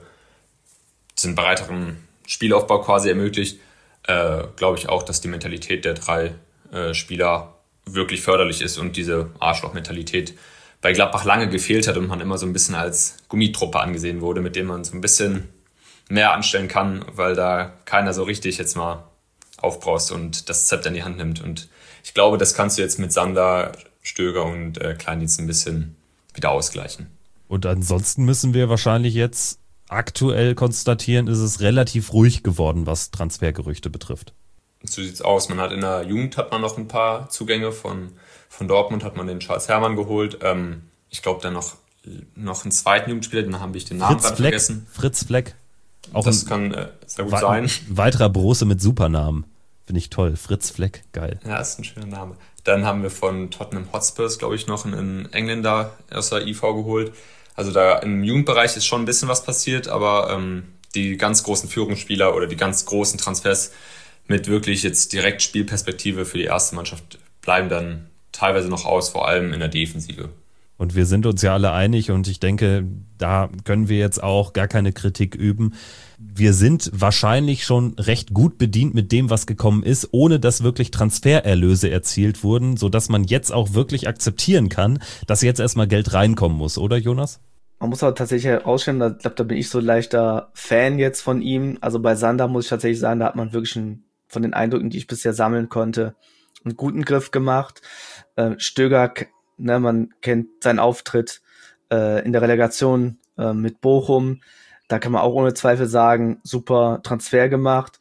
diesen breiteren Spielaufbau quasi ermöglicht, äh, glaube ich auch, dass die Mentalität der drei äh, Spieler wirklich förderlich ist und diese Arschloch-Mentalität bei Gladbach lange gefehlt hat und man immer so ein bisschen als Gummitruppe angesehen wurde, mit dem man so ein bisschen mehr anstellen kann, weil da keiner so richtig jetzt mal aufbraust und das Zepter in die Hand nimmt. Und ich glaube, das kannst du jetzt mit Sander, Stöger und äh, Kleindienst ein bisschen wieder ausgleichen. Und ansonsten müssen wir wahrscheinlich jetzt aktuell konstatieren, ist es relativ ruhig geworden, was Transfergerüchte betrifft. So sieht's aus. Man hat in der Jugend hat man noch ein paar Zugänge von Von Dortmund hat man den Charles Herrmann geholt. Ähm, ich glaube, dann noch, noch einen zweiten Jugendspieler, dann habe ich den Namen gerade vergessen. Fritz Fleck. Auch das ein, kann äh, sehr gut we- sein. Ein weiterer Borussia mit Supernamen. Finde ich toll. Fritz Fleck, geil. Ja, ist ein schöner Name. Dann haben wir von Tottenham Hotspurs, glaube ich, noch einen Engländer aus der I V geholt. Also da im Jugendbereich ist schon ein bisschen was passiert, aber ähm, die ganz großen Führungsspieler oder die ganz großen Transfers mit wirklich jetzt direkt Spielperspektive für die erste Mannschaft bleiben dann teilweise noch aus, vor allem in der Defensive. Und wir sind uns ja alle einig und ich denke, da können wir jetzt auch gar keine Kritik üben. Wir sind wahrscheinlich schon recht gut bedient mit dem, was gekommen ist, ohne dass wirklich Transfererlöse erzielt wurden, sodass man jetzt auch wirklich akzeptieren kann, dass jetzt erstmal Geld reinkommen muss, oder Jonas? Man muss aber tatsächlich herausstellen, da, glaub, da bin ich so leichter Fan jetzt von ihm. Also bei Sander muss ich tatsächlich sagen, da hat man wirklich einen, von den Eindrücken, die ich bisher sammeln konnte, einen guten Griff gemacht. Äh, Stöger, ne, man kennt seinen Auftritt äh, in der Relegation äh, mit Bochum. Da kann man auch ohne Zweifel sagen, super Transfer gemacht.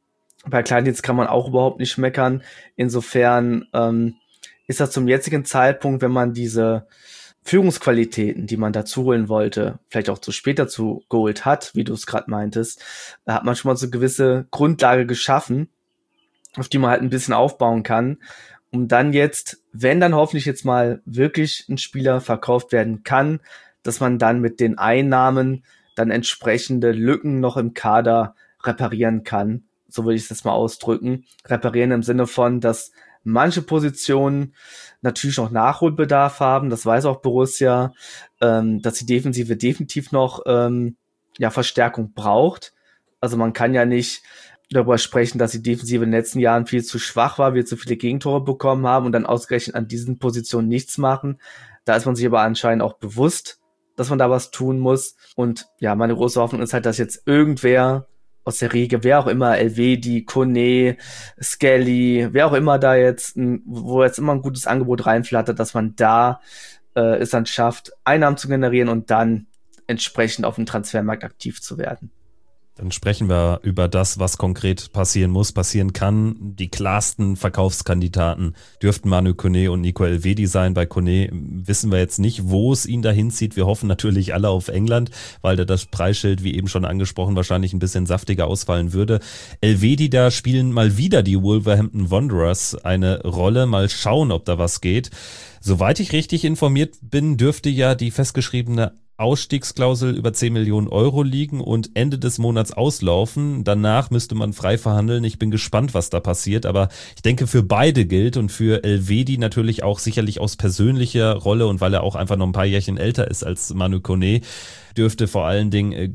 Bei Kleindienst kann man auch überhaupt nicht meckern. Insofern ähm, ist das zum jetzigen Zeitpunkt, wenn man diese Führungsqualitäten, die man dazu holen wollte, vielleicht auch zu spät dazu geholt hat, wie du es gerade meintest, da hat man schon mal so eine gewisse Grundlage geschaffen, auf die man halt ein bisschen aufbauen kann, um dann jetzt, wenn dann hoffentlich jetzt mal wirklich ein Spieler verkauft werden kann, dass man dann mit den Einnahmen dann entsprechende Lücken noch im Kader reparieren kann. So würde ich es jetzt mal ausdrücken. Reparieren im Sinne von, dass manche Positionen natürlich noch Nachholbedarf haben, das weiß auch Borussia, ähm, dass die Defensive definitiv noch ähm, ja Verstärkung braucht. Also man kann ja nicht darüber sprechen, dass die Defensive in den letzten Jahren viel zu schwach war, wir zu viele Gegentore bekommen haben und dann ausgerechnet an diesen Positionen nichts machen. Da ist man sich aber anscheinend auch bewusst, dass man da was tun muss. Und ja, meine große Hoffnung ist halt, dass jetzt irgendwer aus der Riege, wer auch immer, Elvedi, Kone, Skelly, wer auch immer da jetzt, wo jetzt immer ein gutes Angebot reinflattert, dass man da äh, es dann schafft, Einnahmen zu generieren und dann entsprechend auf dem Transfermarkt aktiv zu werden. Dann sprechen wir über das, was konkret passieren muss, passieren kann. Die klarsten Verkaufskandidaten dürften Manu Kone und Nico Elvedi sein. Bei Kone wissen wir jetzt nicht, wo es ihn dahin zieht. Wir hoffen natürlich alle auf England, weil da das Preisschild, wie eben schon angesprochen, wahrscheinlich ein bisschen saftiger ausfallen würde. Elvedi, da spielen mal wieder die Wolverhampton Wanderers eine Rolle. Mal schauen, ob da was geht. Soweit ich richtig informiert bin, dürfte ja die festgeschriebene Ausstiegsklausel über zehn Millionen Euro liegen und Ende des Monats auslaufen. Danach müsste man frei verhandeln. Ich bin gespannt, was da passiert, aber ich denke, für beide gilt und für Elvedi natürlich auch sicherlich aus persönlicher Rolle und weil er auch einfach noch ein paar Jährchen älter ist als Manu Kone, dürfte vor allen Dingen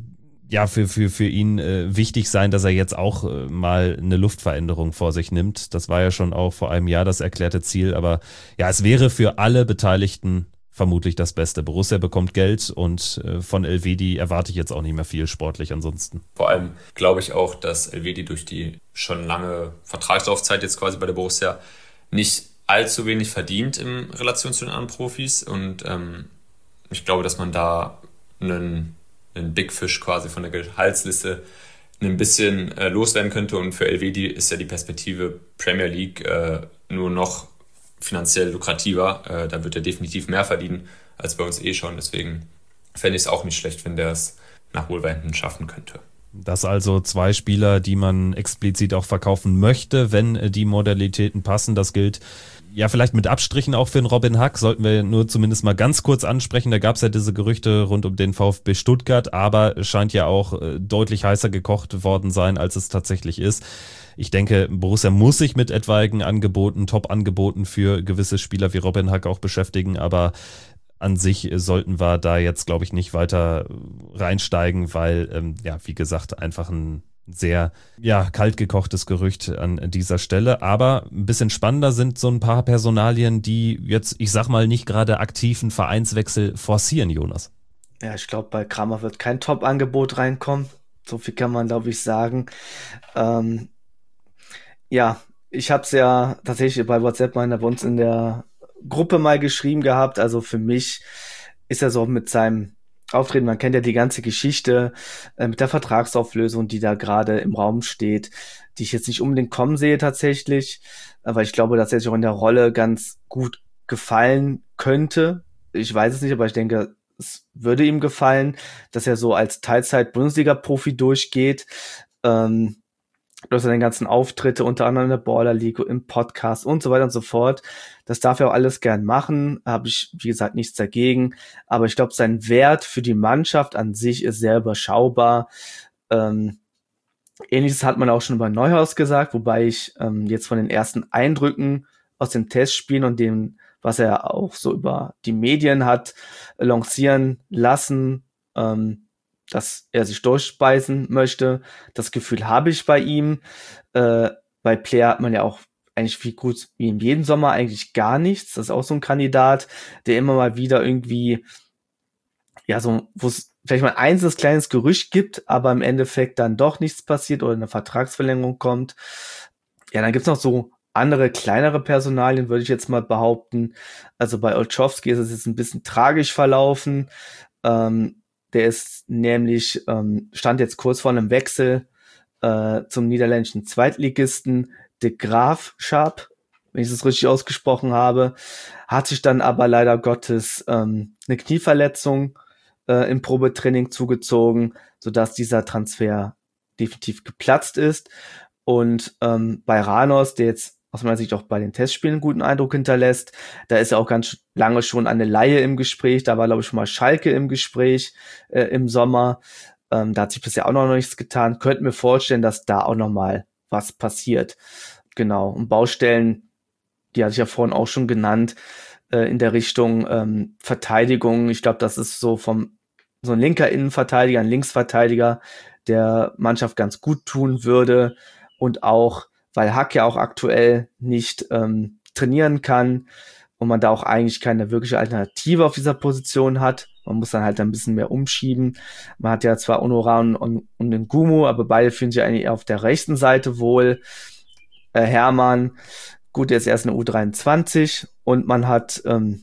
ja für, für, für ihn äh, wichtig sein, dass er jetzt auch äh, mal eine Luftveränderung vor sich nimmt. Das war ja schon auch vor einem Jahr das erklärte Ziel, aber ja, es wäre für alle Beteiligten vermutlich das Beste. Borussia bekommt Geld und äh, von Elvedi erwarte ich jetzt auch nicht mehr viel sportlich ansonsten. Vor allem glaube ich auch, dass Elvedi durch die schon lange Vertragslaufzeit jetzt quasi bei der Borussia nicht allzu wenig verdient in Relation zu den anderen Profis und ähm, ich glaube, dass man da einen, einen Big Fish quasi von der Gehaltsliste ein bisschen äh, loswerden könnte und für Elvedi ist ja die Perspektive Premier League äh, nur noch finanziell lukrativer, äh, da wird er definitiv mehr verdienen als bei uns eh schon, deswegen fände ich es auch nicht schlecht, wenn der es nach Wolverhampton schaffen könnte. Das also zwei Spieler, die man explizit auch verkaufen möchte, wenn die Modalitäten passen. Das gilt ja vielleicht mit Abstrichen auch für den Robin Hack, sollten wir nur zumindest mal ganz kurz ansprechen. Da gab es ja diese Gerüchte rund um den VfB Stuttgart, aber es scheint ja auch deutlich heißer gekocht worden sein, als es tatsächlich ist. Ich denke, Borussia muss sich mit etwaigen Angeboten, Top-Angeboten für gewisse Spieler wie Robin Hack auch beschäftigen, aber an sich sollten wir da jetzt, glaube ich, nicht weiter reinsteigen, weil, ähm, ja, wie gesagt, einfach ein sehr, ja, kalt gekochtes Gerücht an dieser Stelle. Aber ein bisschen spannender sind so ein paar Personalien, die jetzt, ich sag mal, nicht gerade aktiven Vereinswechsel forcieren, Jonas. Ja, ich glaube, bei Kramer wird kein Top-Angebot reinkommen. So viel kann man, glaube ich, sagen. Ähm, ja, ich habe es ja tatsächlich bei WhatsApp mal bei uns in der Gruppe mal geschrieben gehabt, also für mich ist er so mit seinem Auftreten, man kennt ja die ganze Geschichte äh, mit der Vertragsauflösung, die da gerade im Raum steht, die ich jetzt nicht unbedingt kommen sehe tatsächlich, aber ich glaube, dass er sich auch in der Rolle ganz gut gefallen könnte. Ich weiß es nicht, aber ich denke, es würde ihm gefallen, dass er so als Teilzeit-Bundesliga-Profi durchgeht, ähm, durch seine ganzen Auftritte, unter anderem in der Baller League, im Podcast und so weiter und so fort. Das darf er auch alles gern machen, habe ich, wie gesagt, nichts dagegen. Aber ich glaube, sein Wert für die Mannschaft an sich ist sehr überschaubar. Ähm, Ähnliches hat man auch schon über Neuhaus gesagt, wobei ich ähm, jetzt von den ersten Eindrücken aus den Testspielen und dem, was er auch so über die Medien hat lancieren lassen, ähm, dass er sich durchspeisen möchte. Das Gefühl habe ich bei ihm. Äh, bei Player hat man ja auch eigentlich wie gut wie in jedem Sommer eigentlich gar nichts. Das ist auch so ein Kandidat, der immer mal wieder irgendwie, ja, so, wo es vielleicht mal ein einzelnes kleines Gerücht gibt, aber im Endeffekt dann doch nichts passiert oder eine Vertragsverlängerung kommt. Ja, dann gibt's noch so andere kleinere Personalien, würde ich jetzt mal behaupten. Also bei Olszewski ist es jetzt ein bisschen tragisch verlaufen. Ähm, Der ist nämlich, ähm, stand jetzt kurz vor einem Wechsel äh, zum niederländischen Zweitligisten De Graafschap, wenn ich es richtig ausgesprochen habe, hat sich dann aber leider Gottes ähm, eine Knieverletzung äh, im Probetraining zugezogen, sodass dieser Transfer definitiv geplatzt ist. Und ähm, bei Ranos, der jetzt aus meiner Sicht auch bei den Testspielen einen guten Eindruck hinterlässt. Da ist ja auch ganz lange schon eine Leihe im Gespräch. Da war, glaube ich, schon mal Schalke im Gespräch äh, im Sommer. Ähm, da hat sich bisher auch noch nichts getan. Könnte mir vorstellen, dass da auch noch mal was passiert. Genau. Und Baustellen, die hatte ich ja vorhin auch schon genannt, äh, in der Richtung ähm, Verteidigung. Ich glaube, das ist so vom so ein linker Innenverteidiger, ein Linksverteidiger, der Mannschaft ganz gut tun würde. Und auch weil Hack ja auch aktuell nicht ähm, trainieren kann und man da auch eigentlich keine wirkliche Alternative auf dieser Position hat. Man muss dann halt ein bisschen mehr umschieben. Man hat ja zwar Honorar und, und, und Ngumu, aber beide fühlen sich eigentlich eher auf der rechten Seite wohl. Äh, Hermann, gut, der ist erst in der U dreiundzwanzig und man hat ähm,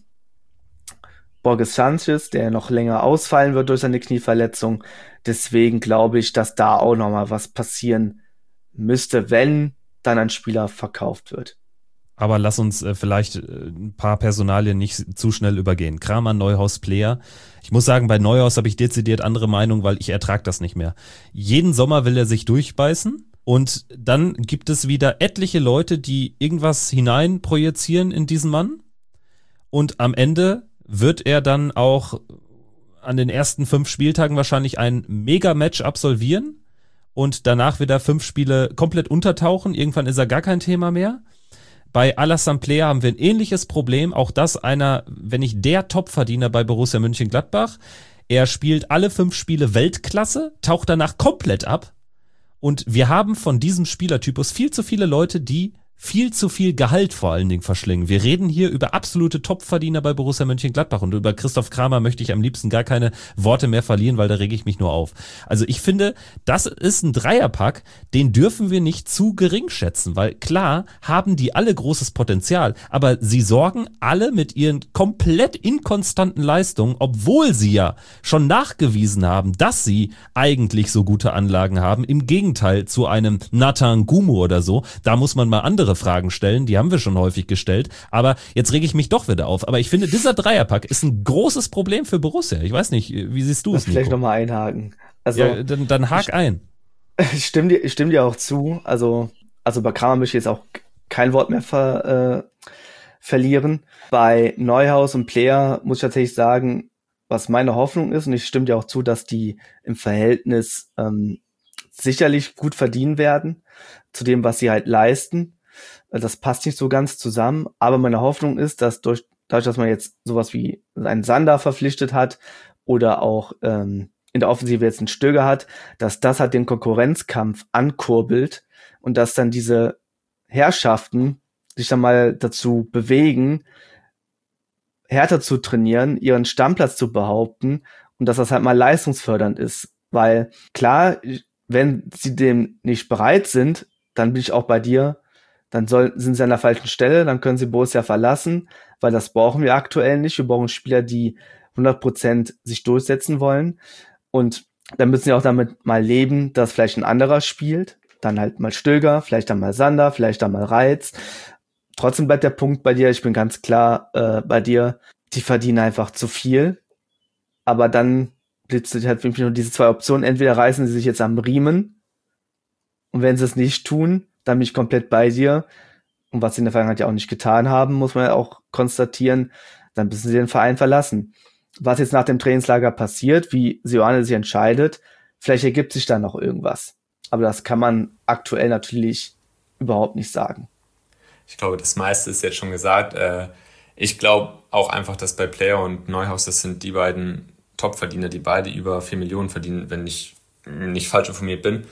Borges Sanchez, der noch länger ausfallen wird durch seine Knieverletzung. Deswegen glaube ich, dass da auch nochmal was passieren müsste, wenn dann ein Spieler verkauft wird. Aber lass uns äh, vielleicht äh, ein paar Personalien nicht zu schnell übergehen. Kramer, Neuhaus, Player. Ich muss sagen, bei Neuhaus habe ich dezidiert andere Meinung, weil ich ertrage das nicht mehr. Jeden Sommer will er sich durchbeißen und dann gibt es wieder etliche Leute, die irgendwas hineinprojizieren in diesen Mann und am Ende wird er dann auch an den ersten fünf Spieltagen wahrscheinlich ein Mega-Match absolvieren und danach wieder fünf Spiele komplett untertauchen. Irgendwann ist er gar kein Thema mehr. Bei Alassane Player haben wir ein ähnliches Problem. Auch das einer, wenn nicht der Topverdiener bei Borussia Mönchengladbach. Er spielt alle fünf Spiele Weltklasse, taucht danach komplett ab. Und wir haben von diesem Spielertypus viel zu viele Leute, die viel zu viel Gehalt vor allen Dingen verschlingen. Wir reden hier über absolute Topverdiener bei Borussia Mönchengladbach und über Christoph Kramer möchte ich am liebsten gar keine Worte mehr verlieren, weil da rege ich mich nur auf. Also ich finde, das ist ein Dreierpack, den dürfen wir nicht zu gering schätzen, weil klar haben die alle großes Potenzial, aber sie sorgen alle mit ihren komplett inkonstanten Leistungen, obwohl sie ja schon nachgewiesen haben, dass sie eigentlich so gute Anlagen haben, im Gegenteil zu einem Nathan Gumu oder so, da muss man mal andere Fragen stellen, die haben wir schon häufig gestellt, aber jetzt rege ich mich doch wieder auf. Aber ich finde, dieser Dreierpack ist ein großes Problem für Borussia. Ich weiß nicht, wie siehst du es, Nico? Vielleicht nochmal einhaken. Also, ja, dann, dann hak ich, ein. Ich stimme dir, ich stimme dir auch zu. Also, also bei Kramer möchte ich jetzt auch kein Wort mehr ver, äh, verlieren. Bei Neuhaus und Player muss ich tatsächlich sagen, was meine Hoffnung ist, und ich stimme dir auch zu, dass die im Verhältnis ähm, sicherlich gut verdienen werden, zu dem, was sie halt leisten. Das passt nicht so ganz zusammen, aber meine Hoffnung ist, dass durch, dadurch, dass man jetzt sowas wie einen Sander verpflichtet hat oder auch ähm, in der Offensive jetzt einen Stöger hat, dass das halt den Konkurrenzkampf ankurbelt und dass dann diese Herrschaften sich dann mal dazu bewegen, härter zu trainieren, ihren Stammplatz zu behaupten und dass das halt mal leistungsfördernd ist. Weil klar, wenn sie dem nicht bereit sind, dann bin ich auch bei dir, dann soll, sind sie an der falschen Stelle, dann können sie Borussia verlassen, weil das brauchen wir aktuell nicht. Wir brauchen Spieler, die hundert Prozent sich durchsetzen wollen. Und dann müssen sie auch damit mal leben, dass vielleicht ein anderer spielt. Dann halt mal Stöger, vielleicht dann mal Sander, vielleicht dann mal Reitz. Trotzdem bleibt der Punkt bei dir, ich bin ganz klar äh, bei dir, die verdienen einfach zu viel. Aber dann blitzt halt für mich nur diese zwei Optionen. Entweder reißen sie sich jetzt am Riemen und wenn sie es nicht tun, dann bin ich komplett bei dir. Und was sie in der Vergangenheit ja auch nicht getan haben, muss man ja auch konstatieren, dann müssen sie den Verein verlassen. Was jetzt nach dem Trainingslager passiert, wie Seoane sich entscheidet, vielleicht ergibt sich da noch irgendwas. Aber das kann man aktuell natürlich überhaupt nicht sagen. Ich glaube, das meiste ist jetzt schon gesagt. Ich glaube auch einfach, dass bei Player und Neuhaus, das sind die beiden Topverdiener, die beide über vier Millionen verdienen, wenn ich nicht falsch informiert bin.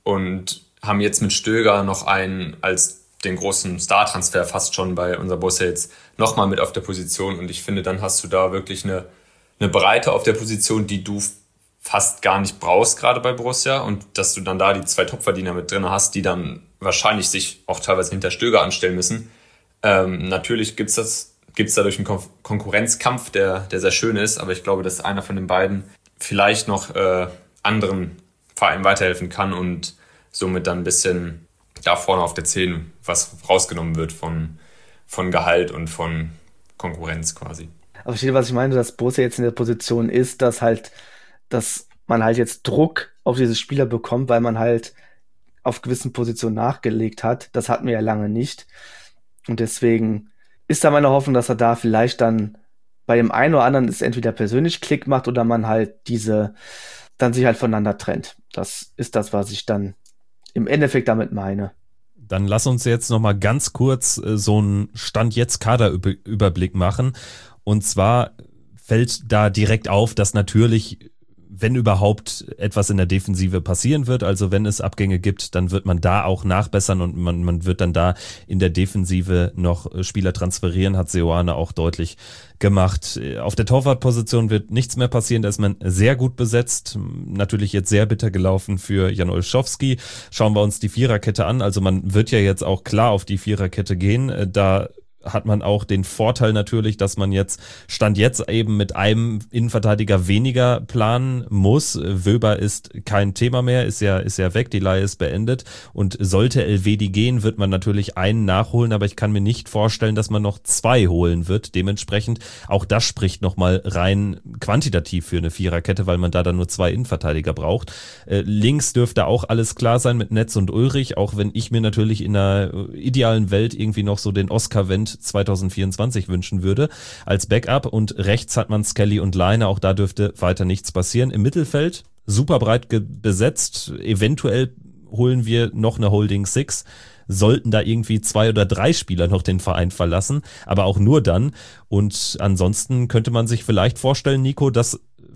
Und haben jetzt mit Stöger noch einen als den großen Star-Transfer fast schon bei unserer Borussia jetzt nochmal mit auf der Position. Und ich finde, dann hast du da wirklich eine, eine Breite auf der Position, die du fast gar nicht brauchst, gerade bei Borussia. Und dass du dann da die zwei Topverdiener mit drin hast, die dann wahrscheinlich sich auch teilweise hinter Stöger anstellen müssen. Ähm, natürlich gibt's das, gibt's dadurch einen Kon- Konkurrenzkampf, der, der sehr schön ist. Aber ich glaube, dass einer von den beiden vielleicht noch äh, anderen Vereinen weiterhelfen kann und somit dann ein bisschen da vorne auf der zehn was rausgenommen wird von, von Gehalt und von Konkurrenz quasi. Aber versteht ihr, was ich meine, dass Borussia jetzt in der Position ist, dass halt, dass man halt jetzt Druck auf diese Spieler bekommt, weil man halt auf gewissen Positionen nachgelegt hat. Das hatten wir ja lange nicht. Und deswegen ist da meine Hoffnung, dass er da vielleicht dann bei dem einen oder anderen es entweder persönlich Klick macht oder man halt diese, dann sich halt voneinander trennt. Das ist das, was ich dann im Endeffekt damit meine. Dann lass uns jetzt noch mal ganz kurz äh, so einen Stand-jetzt-Kaderüberblick machen. Und zwar fällt da direkt auf, dass natürlich, wenn überhaupt etwas in der Defensive passieren wird, also wenn es Abgänge gibt, dann wird man da auch nachbessern und man, man wird dann da in der Defensive noch Spieler transferieren, hat Seoane auch deutlich gemacht. Auf der Torwartposition wird nichts mehr passieren, da ist man sehr gut besetzt. Natürlich jetzt sehr bitter gelaufen für Jan Olszewski. Schauen wir uns die Viererkette an, also man wird ja jetzt auch klar auf die Viererkette gehen, da hat man auch den Vorteil natürlich, dass man jetzt Stand jetzt eben mit einem Innenverteidiger weniger planen muss. Wöber ist kein Thema mehr, ist ja, ist ja weg, die Leihe ist beendet und sollte Elvedi gehen, wird man natürlich einen nachholen, aber ich kann mir nicht vorstellen, dass man noch zwei holen wird. Dementsprechend auch das spricht nochmal rein quantitativ für eine Viererkette, weil man da dann nur zwei Innenverteidiger braucht. Äh, links dürfte auch alles klar sein mit Netz und Ulrich, auch wenn ich mir natürlich in einer idealen Welt irgendwie noch so den Oscar Wendt zwanzig vierundzwanzig wünschen würde als Backup und rechts hat man Skelly und Leine, auch da dürfte weiter nichts passieren. Im Mittelfeld super breit ge- besetzt, eventuell holen wir noch eine Holding Six, sollten da irgendwie zwei oder drei Spieler noch den Verein verlassen, aber auch nur dann und ansonsten könnte man sich vielleicht vorstellen, Nico, dass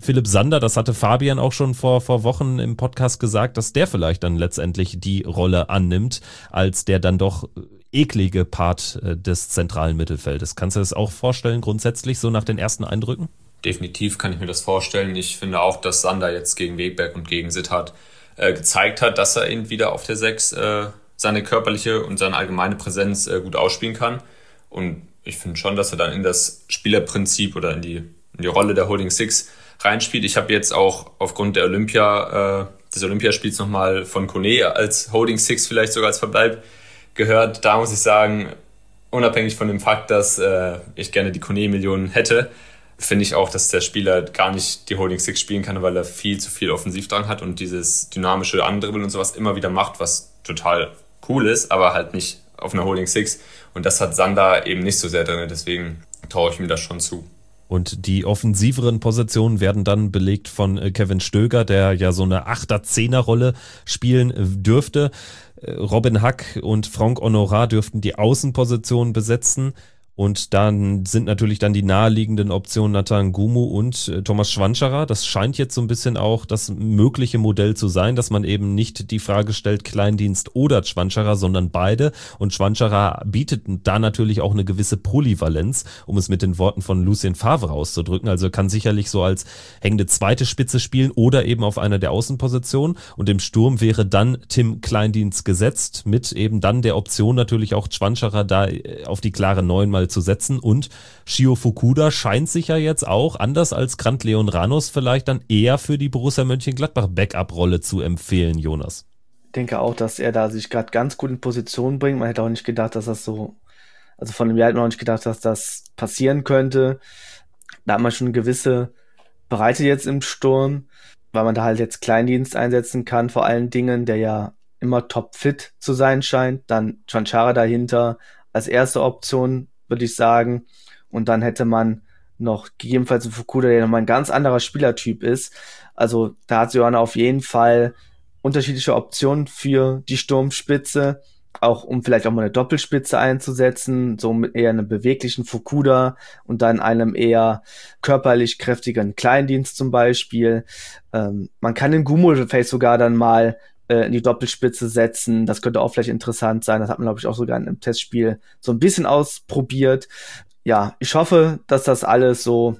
Philipp Sander, das hatte Fabian auch schon vor, vor Wochen im Podcast gesagt, dass der vielleicht dann letztendlich die Rolle annimmt, als der dann doch eklige Part des zentralen Mittelfeldes. Kannst du das auch vorstellen, grundsätzlich, so nach den ersten Eindrücken? Definitiv kann ich mir das vorstellen. Ich finde auch, dass Sander jetzt gegen Wegberg und gegen Sitthardt äh, gezeigt hat, dass er eben wieder auf der sechs äh, seine körperliche und seine allgemeine Präsenz äh, gut ausspielen kann. Und ich finde schon, dass er dann in das Spielerprinzip oder in die, in die Rolle der Holding Six reinspielt. Ich habe jetzt auch aufgrund der Olympia, äh, des Olympiaspiels nochmal von Kone als Holding Six vielleicht sogar als Verbleib gehört. Da muss ich sagen, unabhängig von dem Fakt, dass äh, ich gerne die Kone-Millionen hätte, finde ich auch, dass der Spieler gar nicht die Holding Six spielen kann, weil er viel zu viel Offensivdrang hat und dieses dynamische Andribbeln und sowas immer wieder macht, was total cool ist, aber halt nicht auf einer Holding Six. Und das hat Sander eben nicht so sehr drin, deswegen traue ich ihm das schon zu. Und die offensiveren Positionen werden dann belegt von Kevin Stöger, der ja so eine Achter-Zehner-Rolle spielen dürfte. Robin Hack und Franck Honorat dürften die Außenposition besetzen. Und dann sind natürlich dann die naheliegenden Optionen Nathan Gumu und äh, Thomas Schwanscherer. Das scheint jetzt so ein bisschen auch das mögliche Modell zu sein, dass man eben nicht die Frage stellt, Kleindienst oder Schwanscherer, sondern beide. Und Schwanscherer bietet da natürlich auch eine gewisse Polyvalenz, um es mit den Worten von Lucien Favre auszudrücken. Also kann sicherlich so als hängende zweite Spitze spielen oder eben auf einer der Außenpositionen. Und im Sturm wäre dann Tim Kleindienst gesetzt, mit eben dann der Option natürlich auch Schwanscherer da auf die klare Neun mal zu setzen, und Shio Fukuda scheint sich ja jetzt auch, anders als Grant Leon Ranos, vielleicht dann eher für die Borussia Mönchengladbach Backup-Rolle zu empfehlen, Jonas. Ich denke auch, dass er da sich gerade ganz gut in Position bringt. Man hätte auch nicht gedacht, dass das so, also von einem Jahr hätte man auch nicht gedacht, dass das passieren könnte. Da hat man schon eine gewisse Breite jetzt im Sturm, weil man da halt jetzt Kleindienst einsetzen kann, vor allen Dingen, der ja immer topfit zu sein scheint. Dann Schwanscherer dahinter als erste Option, würde ich sagen. Und dann hätte man noch gegebenenfalls einen Fukuda, der nochmal ein ganz anderer Spielertyp ist. Also da hat Johanna auf jeden Fall unterschiedliche Optionen für die Sturmspitze, auch um vielleicht auch mal eine Doppelspitze einzusetzen, so mit eher einem beweglichen Fukuda und dann einem eher körperlich kräftigen Kleindienst zum Beispiel. Ähm, man kann den Gumu vielleicht sogar dann mal in die Doppelspitze setzen. Das könnte auch vielleicht interessant sein. Das hat man, glaube ich, auch sogar in einem Testspiel so ein bisschen ausprobiert. Ja, ich hoffe, dass das alles so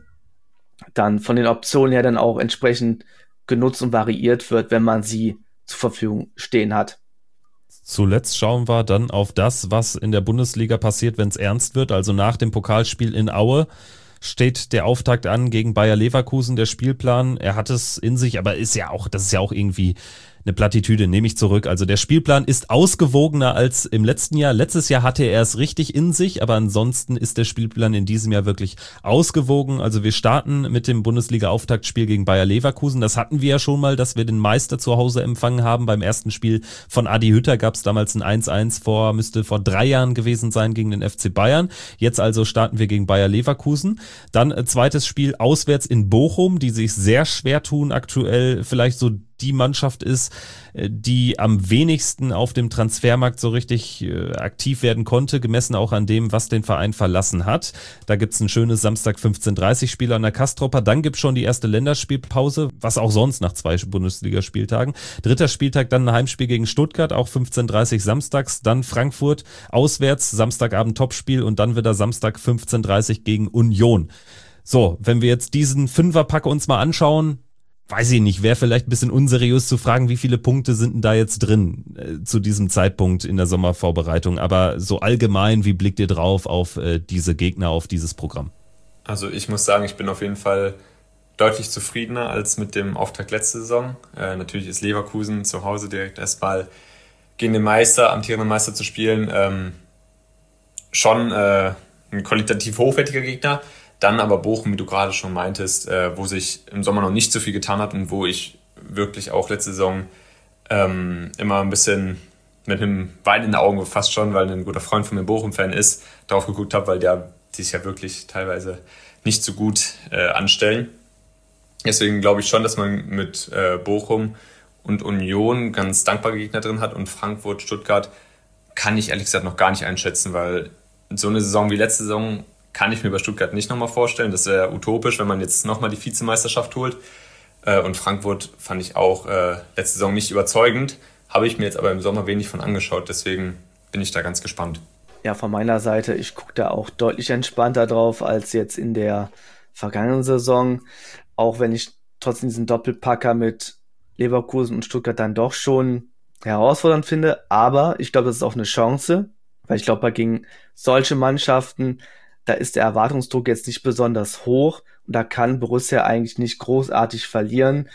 dann von den Optionen her dann auch entsprechend genutzt und variiert wird, wenn man sie zur Verfügung stehen hat. Zuletzt schauen wir dann auf das, was in der Bundesliga passiert, wenn es ernst wird. Also nach dem Pokalspiel in Aue steht der Auftakt an gegen Bayer Leverkusen, der Spielplan. Er hat es in sich, aber ist ja auch, das ist ja auch irgendwie eine Plattitüde, nehme ich zurück. Also der Spielplan ist ausgewogener als im letzten Jahr. Letztes Jahr hatte er es richtig in sich, aber ansonsten ist der Spielplan in diesem Jahr wirklich ausgewogen. Also wir starten mit dem Bundesliga-Auftaktspiel gegen Bayer Leverkusen. Das hatten wir ja schon mal, dass wir den Meister zu Hause empfangen haben. Beim ersten Spiel von Adi Hütter gab es damals ein eins eins vor, müsste vor drei Jahren gewesen sein gegen den F C Bayern. Jetzt also starten wir gegen Bayer Leverkusen. Dann äh, zweites Spiel auswärts in Bochum, die sich sehr schwer tun aktuell, vielleicht so die Mannschaft ist, die am wenigsten auf dem Transfermarkt so richtig äh, aktiv werden konnte, gemessen auch an dem, was den Verein verlassen hat. Da gibt's ein schönes Samstag fünfzehn Uhr dreißig Spiel an der Kastropper. Dann gibt's schon die erste Länderspielpause, was auch sonst nach zwei Bundesligaspieltagen. Dritter Spieltag dann ein Heimspiel gegen Stuttgart, auch fünfzehn Uhr dreißig samstags. Dann Frankfurt auswärts, Samstagabend Topspiel und dann wieder Samstag fünfzehn Uhr dreißig gegen Union. So, wenn wir jetzt diesen Fünferpack uns mal anschauen, weiß ich nicht, wäre vielleicht ein bisschen unseriös zu fragen, wie viele Punkte sind denn da jetzt drin äh, zu diesem Zeitpunkt in der Sommervorbereitung. Aber so allgemein, wie blickt ihr drauf auf äh, diese Gegner, auf dieses Programm? Also ich muss sagen, ich bin auf jeden Fall deutlich zufriedener als mit dem Auftakt letzte Saison. Äh, natürlich ist Leverkusen zu Hause direkt erstmal gegen den Meister, amtierenden Meister zu spielen, ähm, schon äh, ein qualitativ hochwertiger Gegner. Dann aber Bochum, wie du gerade schon meintest, äh, wo sich im Sommer noch nicht so viel getan hat und wo ich wirklich auch letzte Saison ähm, immer ein bisschen mit einem Wein in den Augen, fast schon, weil ein guter Freund von mir Bochum-Fan ist, drauf geguckt habe, weil der sich ja wirklich teilweise nicht so gut äh, anstellen. Deswegen glaube ich schon, dass man mit äh, Bochum und Union ganz dankbare Gegner drin hat, und Frankfurt, Stuttgart kann ich ehrlich gesagt noch gar nicht einschätzen, weil so eine Saison wie letzte Saison kann ich mir bei Stuttgart nicht nochmal vorstellen. Das wäre utopisch, wenn man jetzt nochmal die Vizemeisterschaft holt. Und Frankfurt fand ich auch äh, letzte Saison nicht überzeugend. Habe ich mir jetzt aber im Sommer wenig von angeschaut. Deswegen bin ich da ganz gespannt. Ja, von meiner Seite, ich gucke da auch deutlich entspannter drauf als jetzt in der vergangenen Saison. Auch wenn ich trotzdem diesen Doppelpacker mit Leverkusen und Stuttgart dann doch schon herausfordernd finde. Aber ich glaube, das ist auch eine Chance. Weil ich glaube, gegen solche Mannschaften, da ist der Erwartungsdruck jetzt nicht besonders hoch. Und da kann Borussia eigentlich nicht großartig verlieren.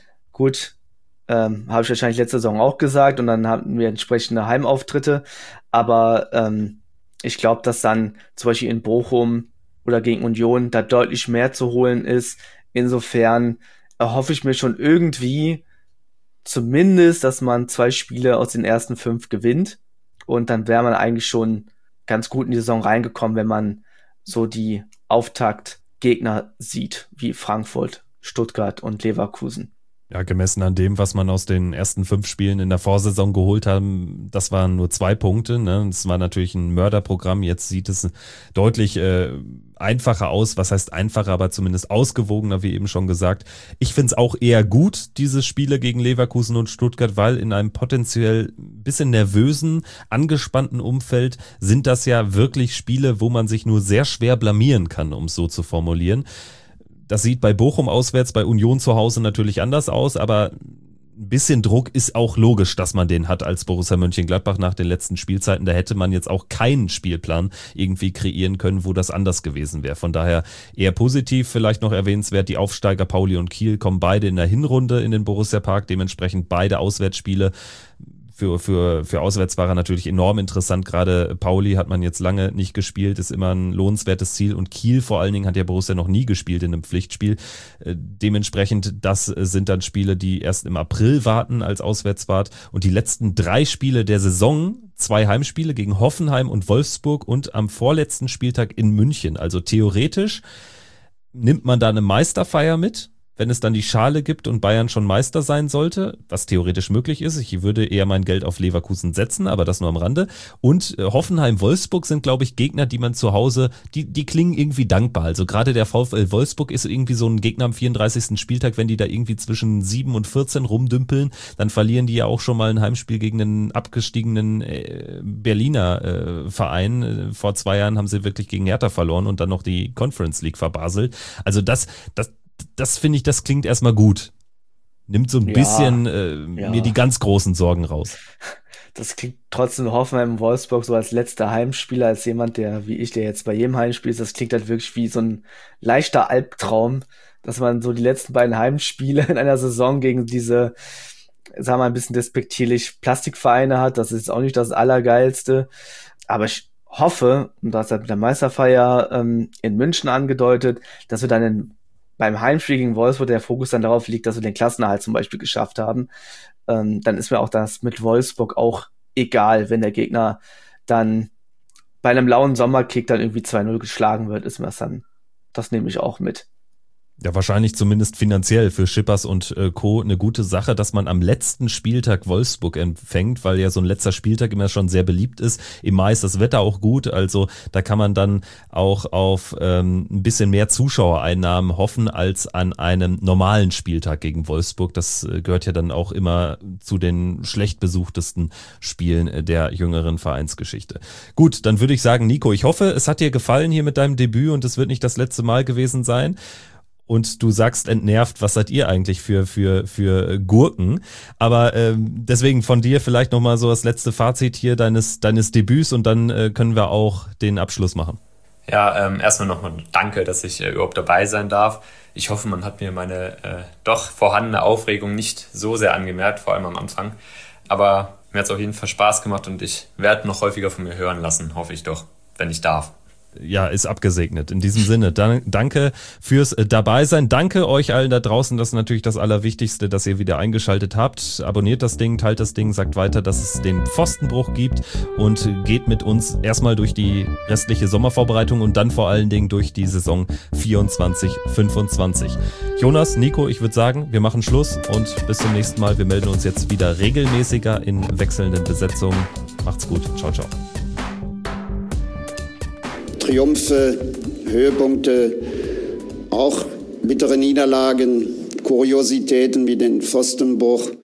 Gut, ähm, habe ich wahrscheinlich letzte Saison auch gesagt. Und dann hatten wir entsprechende Heimauftritte. Aber ähm, ich glaube, dass dann zum Beispiel in Bochum oder gegen Union da deutlich mehr zu holen ist. Insofern erhoffe ich mir schon irgendwie zumindest, dass man zwei Spiele aus den ersten fünf gewinnt. Und dann wäre man eigentlich schon ganz gut in die Saison reingekommen, wenn man so die Auftaktgegner sieht, wie Frankfurt, Stuttgart und Leverkusen. Ja, gemessen an dem, was man aus den ersten fünf Spielen in der Vorsaison geholt haben, das waren nur zwei Punkte. Ne? Das war natürlich ein Mörderprogramm. Jetzt sieht es deutlich äh, einfacher aus. Was heißt einfacher, aber zumindest ausgewogener, wie eben schon gesagt. Ich finde es auch eher gut, diese Spiele gegen Leverkusen und Stuttgart, weil in einem potenziell ein bisschen nervösen, angespannten Umfeld sind das ja wirklich Spiele, wo man sich nur sehr schwer blamieren kann, um es so zu formulieren. Das sieht bei Bochum auswärts, bei Union zu Hause natürlich anders aus, aber ein bisschen Druck ist auch logisch, dass man den hat als Borussia Mönchengladbach nach den letzten Spielzeiten. Da hätte man jetzt auch keinen Spielplan irgendwie kreieren können, wo das anders gewesen wäre. Von daher eher positiv, vielleicht noch erwähnenswert, die Aufsteiger Pauli und Kiel kommen beide in der Hinrunde in den Borussia-Park, dementsprechend beide Auswärtsspiele. Für, für, für Auswärtsfahrer natürlich enorm interessant. Gerade Pauli hat man jetzt lange nicht gespielt, ist immer ein lohnenswertes Ziel. Und Kiel vor allen Dingen hat ja Borussia noch nie gespielt in einem Pflichtspiel. Äh, dementsprechend, das sind dann Spiele, die erst im April warten als Auswärtsfahrt. Und die letzten drei Spiele der Saison, zwei Heimspiele gegen Hoffenheim und Wolfsburg und am vorletzten Spieltag in München. Also theoretisch nimmt man da eine Meisterfeier mit, wenn es dann die Schale gibt und Bayern schon Meister sein sollte, was theoretisch möglich ist. Ich würde eher mein Geld auf Leverkusen setzen, aber das nur am Rande. Und äh, Hoffenheim-Wolfsburg sind, glaube ich, Gegner, die man zu Hause, die die klingen irgendwie dankbar. Also gerade der VfL Wolfsburg ist irgendwie so ein Gegner am vierunddreißigsten Spieltag, wenn die da irgendwie zwischen sieben und vierzehn rumdümpeln, dann verlieren die ja auch schon mal ein Heimspiel gegen einen abgestiegenen äh, Berliner äh, Verein. Äh, vor zwei Jahren haben sie wirklich gegen Hertha verloren und dann noch die Conference League verbaselt. Also das, das Das finde ich, das klingt erstmal gut. Nimmt so ein ja, bisschen äh, ja. mir die ganz großen Sorgen raus. Das klingt trotzdem Hoffenheim Wolfsburg so als letzter Heimspieler, als jemand, der, wie ich, der jetzt bei jedem Heimspiel ist, das klingt halt wirklich wie so ein leichter Albtraum, dass man so die letzten beiden Heimspiele in einer Saison gegen diese, sagen wir mal ein bisschen despektierlich, Plastikvereine hat. Das ist auch nicht das Allergeilste. Aber ich hoffe, und das hat mit der Meisterfeier ähm, in München angedeutet, dass wir dann in beim Heimspiel gegen Wolfsburg der Fokus dann darauf liegt, dass wir den Klassenerhalt zum Beispiel geschafft haben, ähm, dann ist mir auch das mit Wolfsburg auch egal, wenn der Gegner dann bei einem lauen Sommerkick dann irgendwie zwei null geschlagen wird, ist mir das dann, das nehme ich auch mit. Ja, wahrscheinlich zumindest finanziell für Schippers und äh, Co. eine gute Sache, dass man am letzten Spieltag Wolfsburg empfängt, weil ja so ein letzter Spieltag immer schon sehr beliebt ist. Im Mai ist das Wetter auch gut, also da kann man dann auch auf ähm, ein bisschen mehr Zuschauereinnahmen hoffen als an einem normalen Spieltag gegen Wolfsburg. Das äh, gehört ja dann auch immer zu den schlecht besuchtesten Spielen äh, der jüngeren Vereinsgeschichte. Gut, dann würde ich sagen, Nico, ich hoffe, es hat dir gefallen hier mit deinem Debüt und es wird nicht das letzte Mal gewesen sein. Und du sagst entnervt, was seid ihr eigentlich für für für Gurken? Aber ähm, deswegen von dir vielleicht nochmal so das letzte Fazit hier deines deines Debüts und dann äh, können wir auch den Abschluss machen. Ja, ähm, erstmal nochmal danke, dass ich äh, überhaupt dabei sein darf. Ich hoffe, man hat mir meine äh, doch vorhandene Aufregung nicht so sehr angemerkt, vor allem am Anfang. Aber mir hat es auf jeden Fall Spaß gemacht und ich werde noch häufiger von mir hören lassen, hoffe ich doch, wenn ich darf. Ja, ist abgesegnet. In diesem Sinne, dann, danke fürs Dabeisein. Danke euch allen da draußen. Das ist natürlich das Allerwichtigste, dass ihr wieder eingeschaltet habt. Abonniert das Ding, teilt das Ding, sagt weiter, dass es den Pfostenbruch gibt und geht mit uns erstmal durch die restliche Sommervorbereitung und dann vor allen Dingen durch die Saison vierundzwanzig fünfundzwanzig. Jonas, Nico, ich würde sagen, wir machen Schluss und bis zum nächsten Mal. Wir melden uns jetzt wieder regelmäßiger in wechselnden Besetzungen. Macht's gut. Ciao, ciao. Triumphe Höhepunkte, auch bittere Niederlagen, Kuriositäten wie den Pfostenbruch.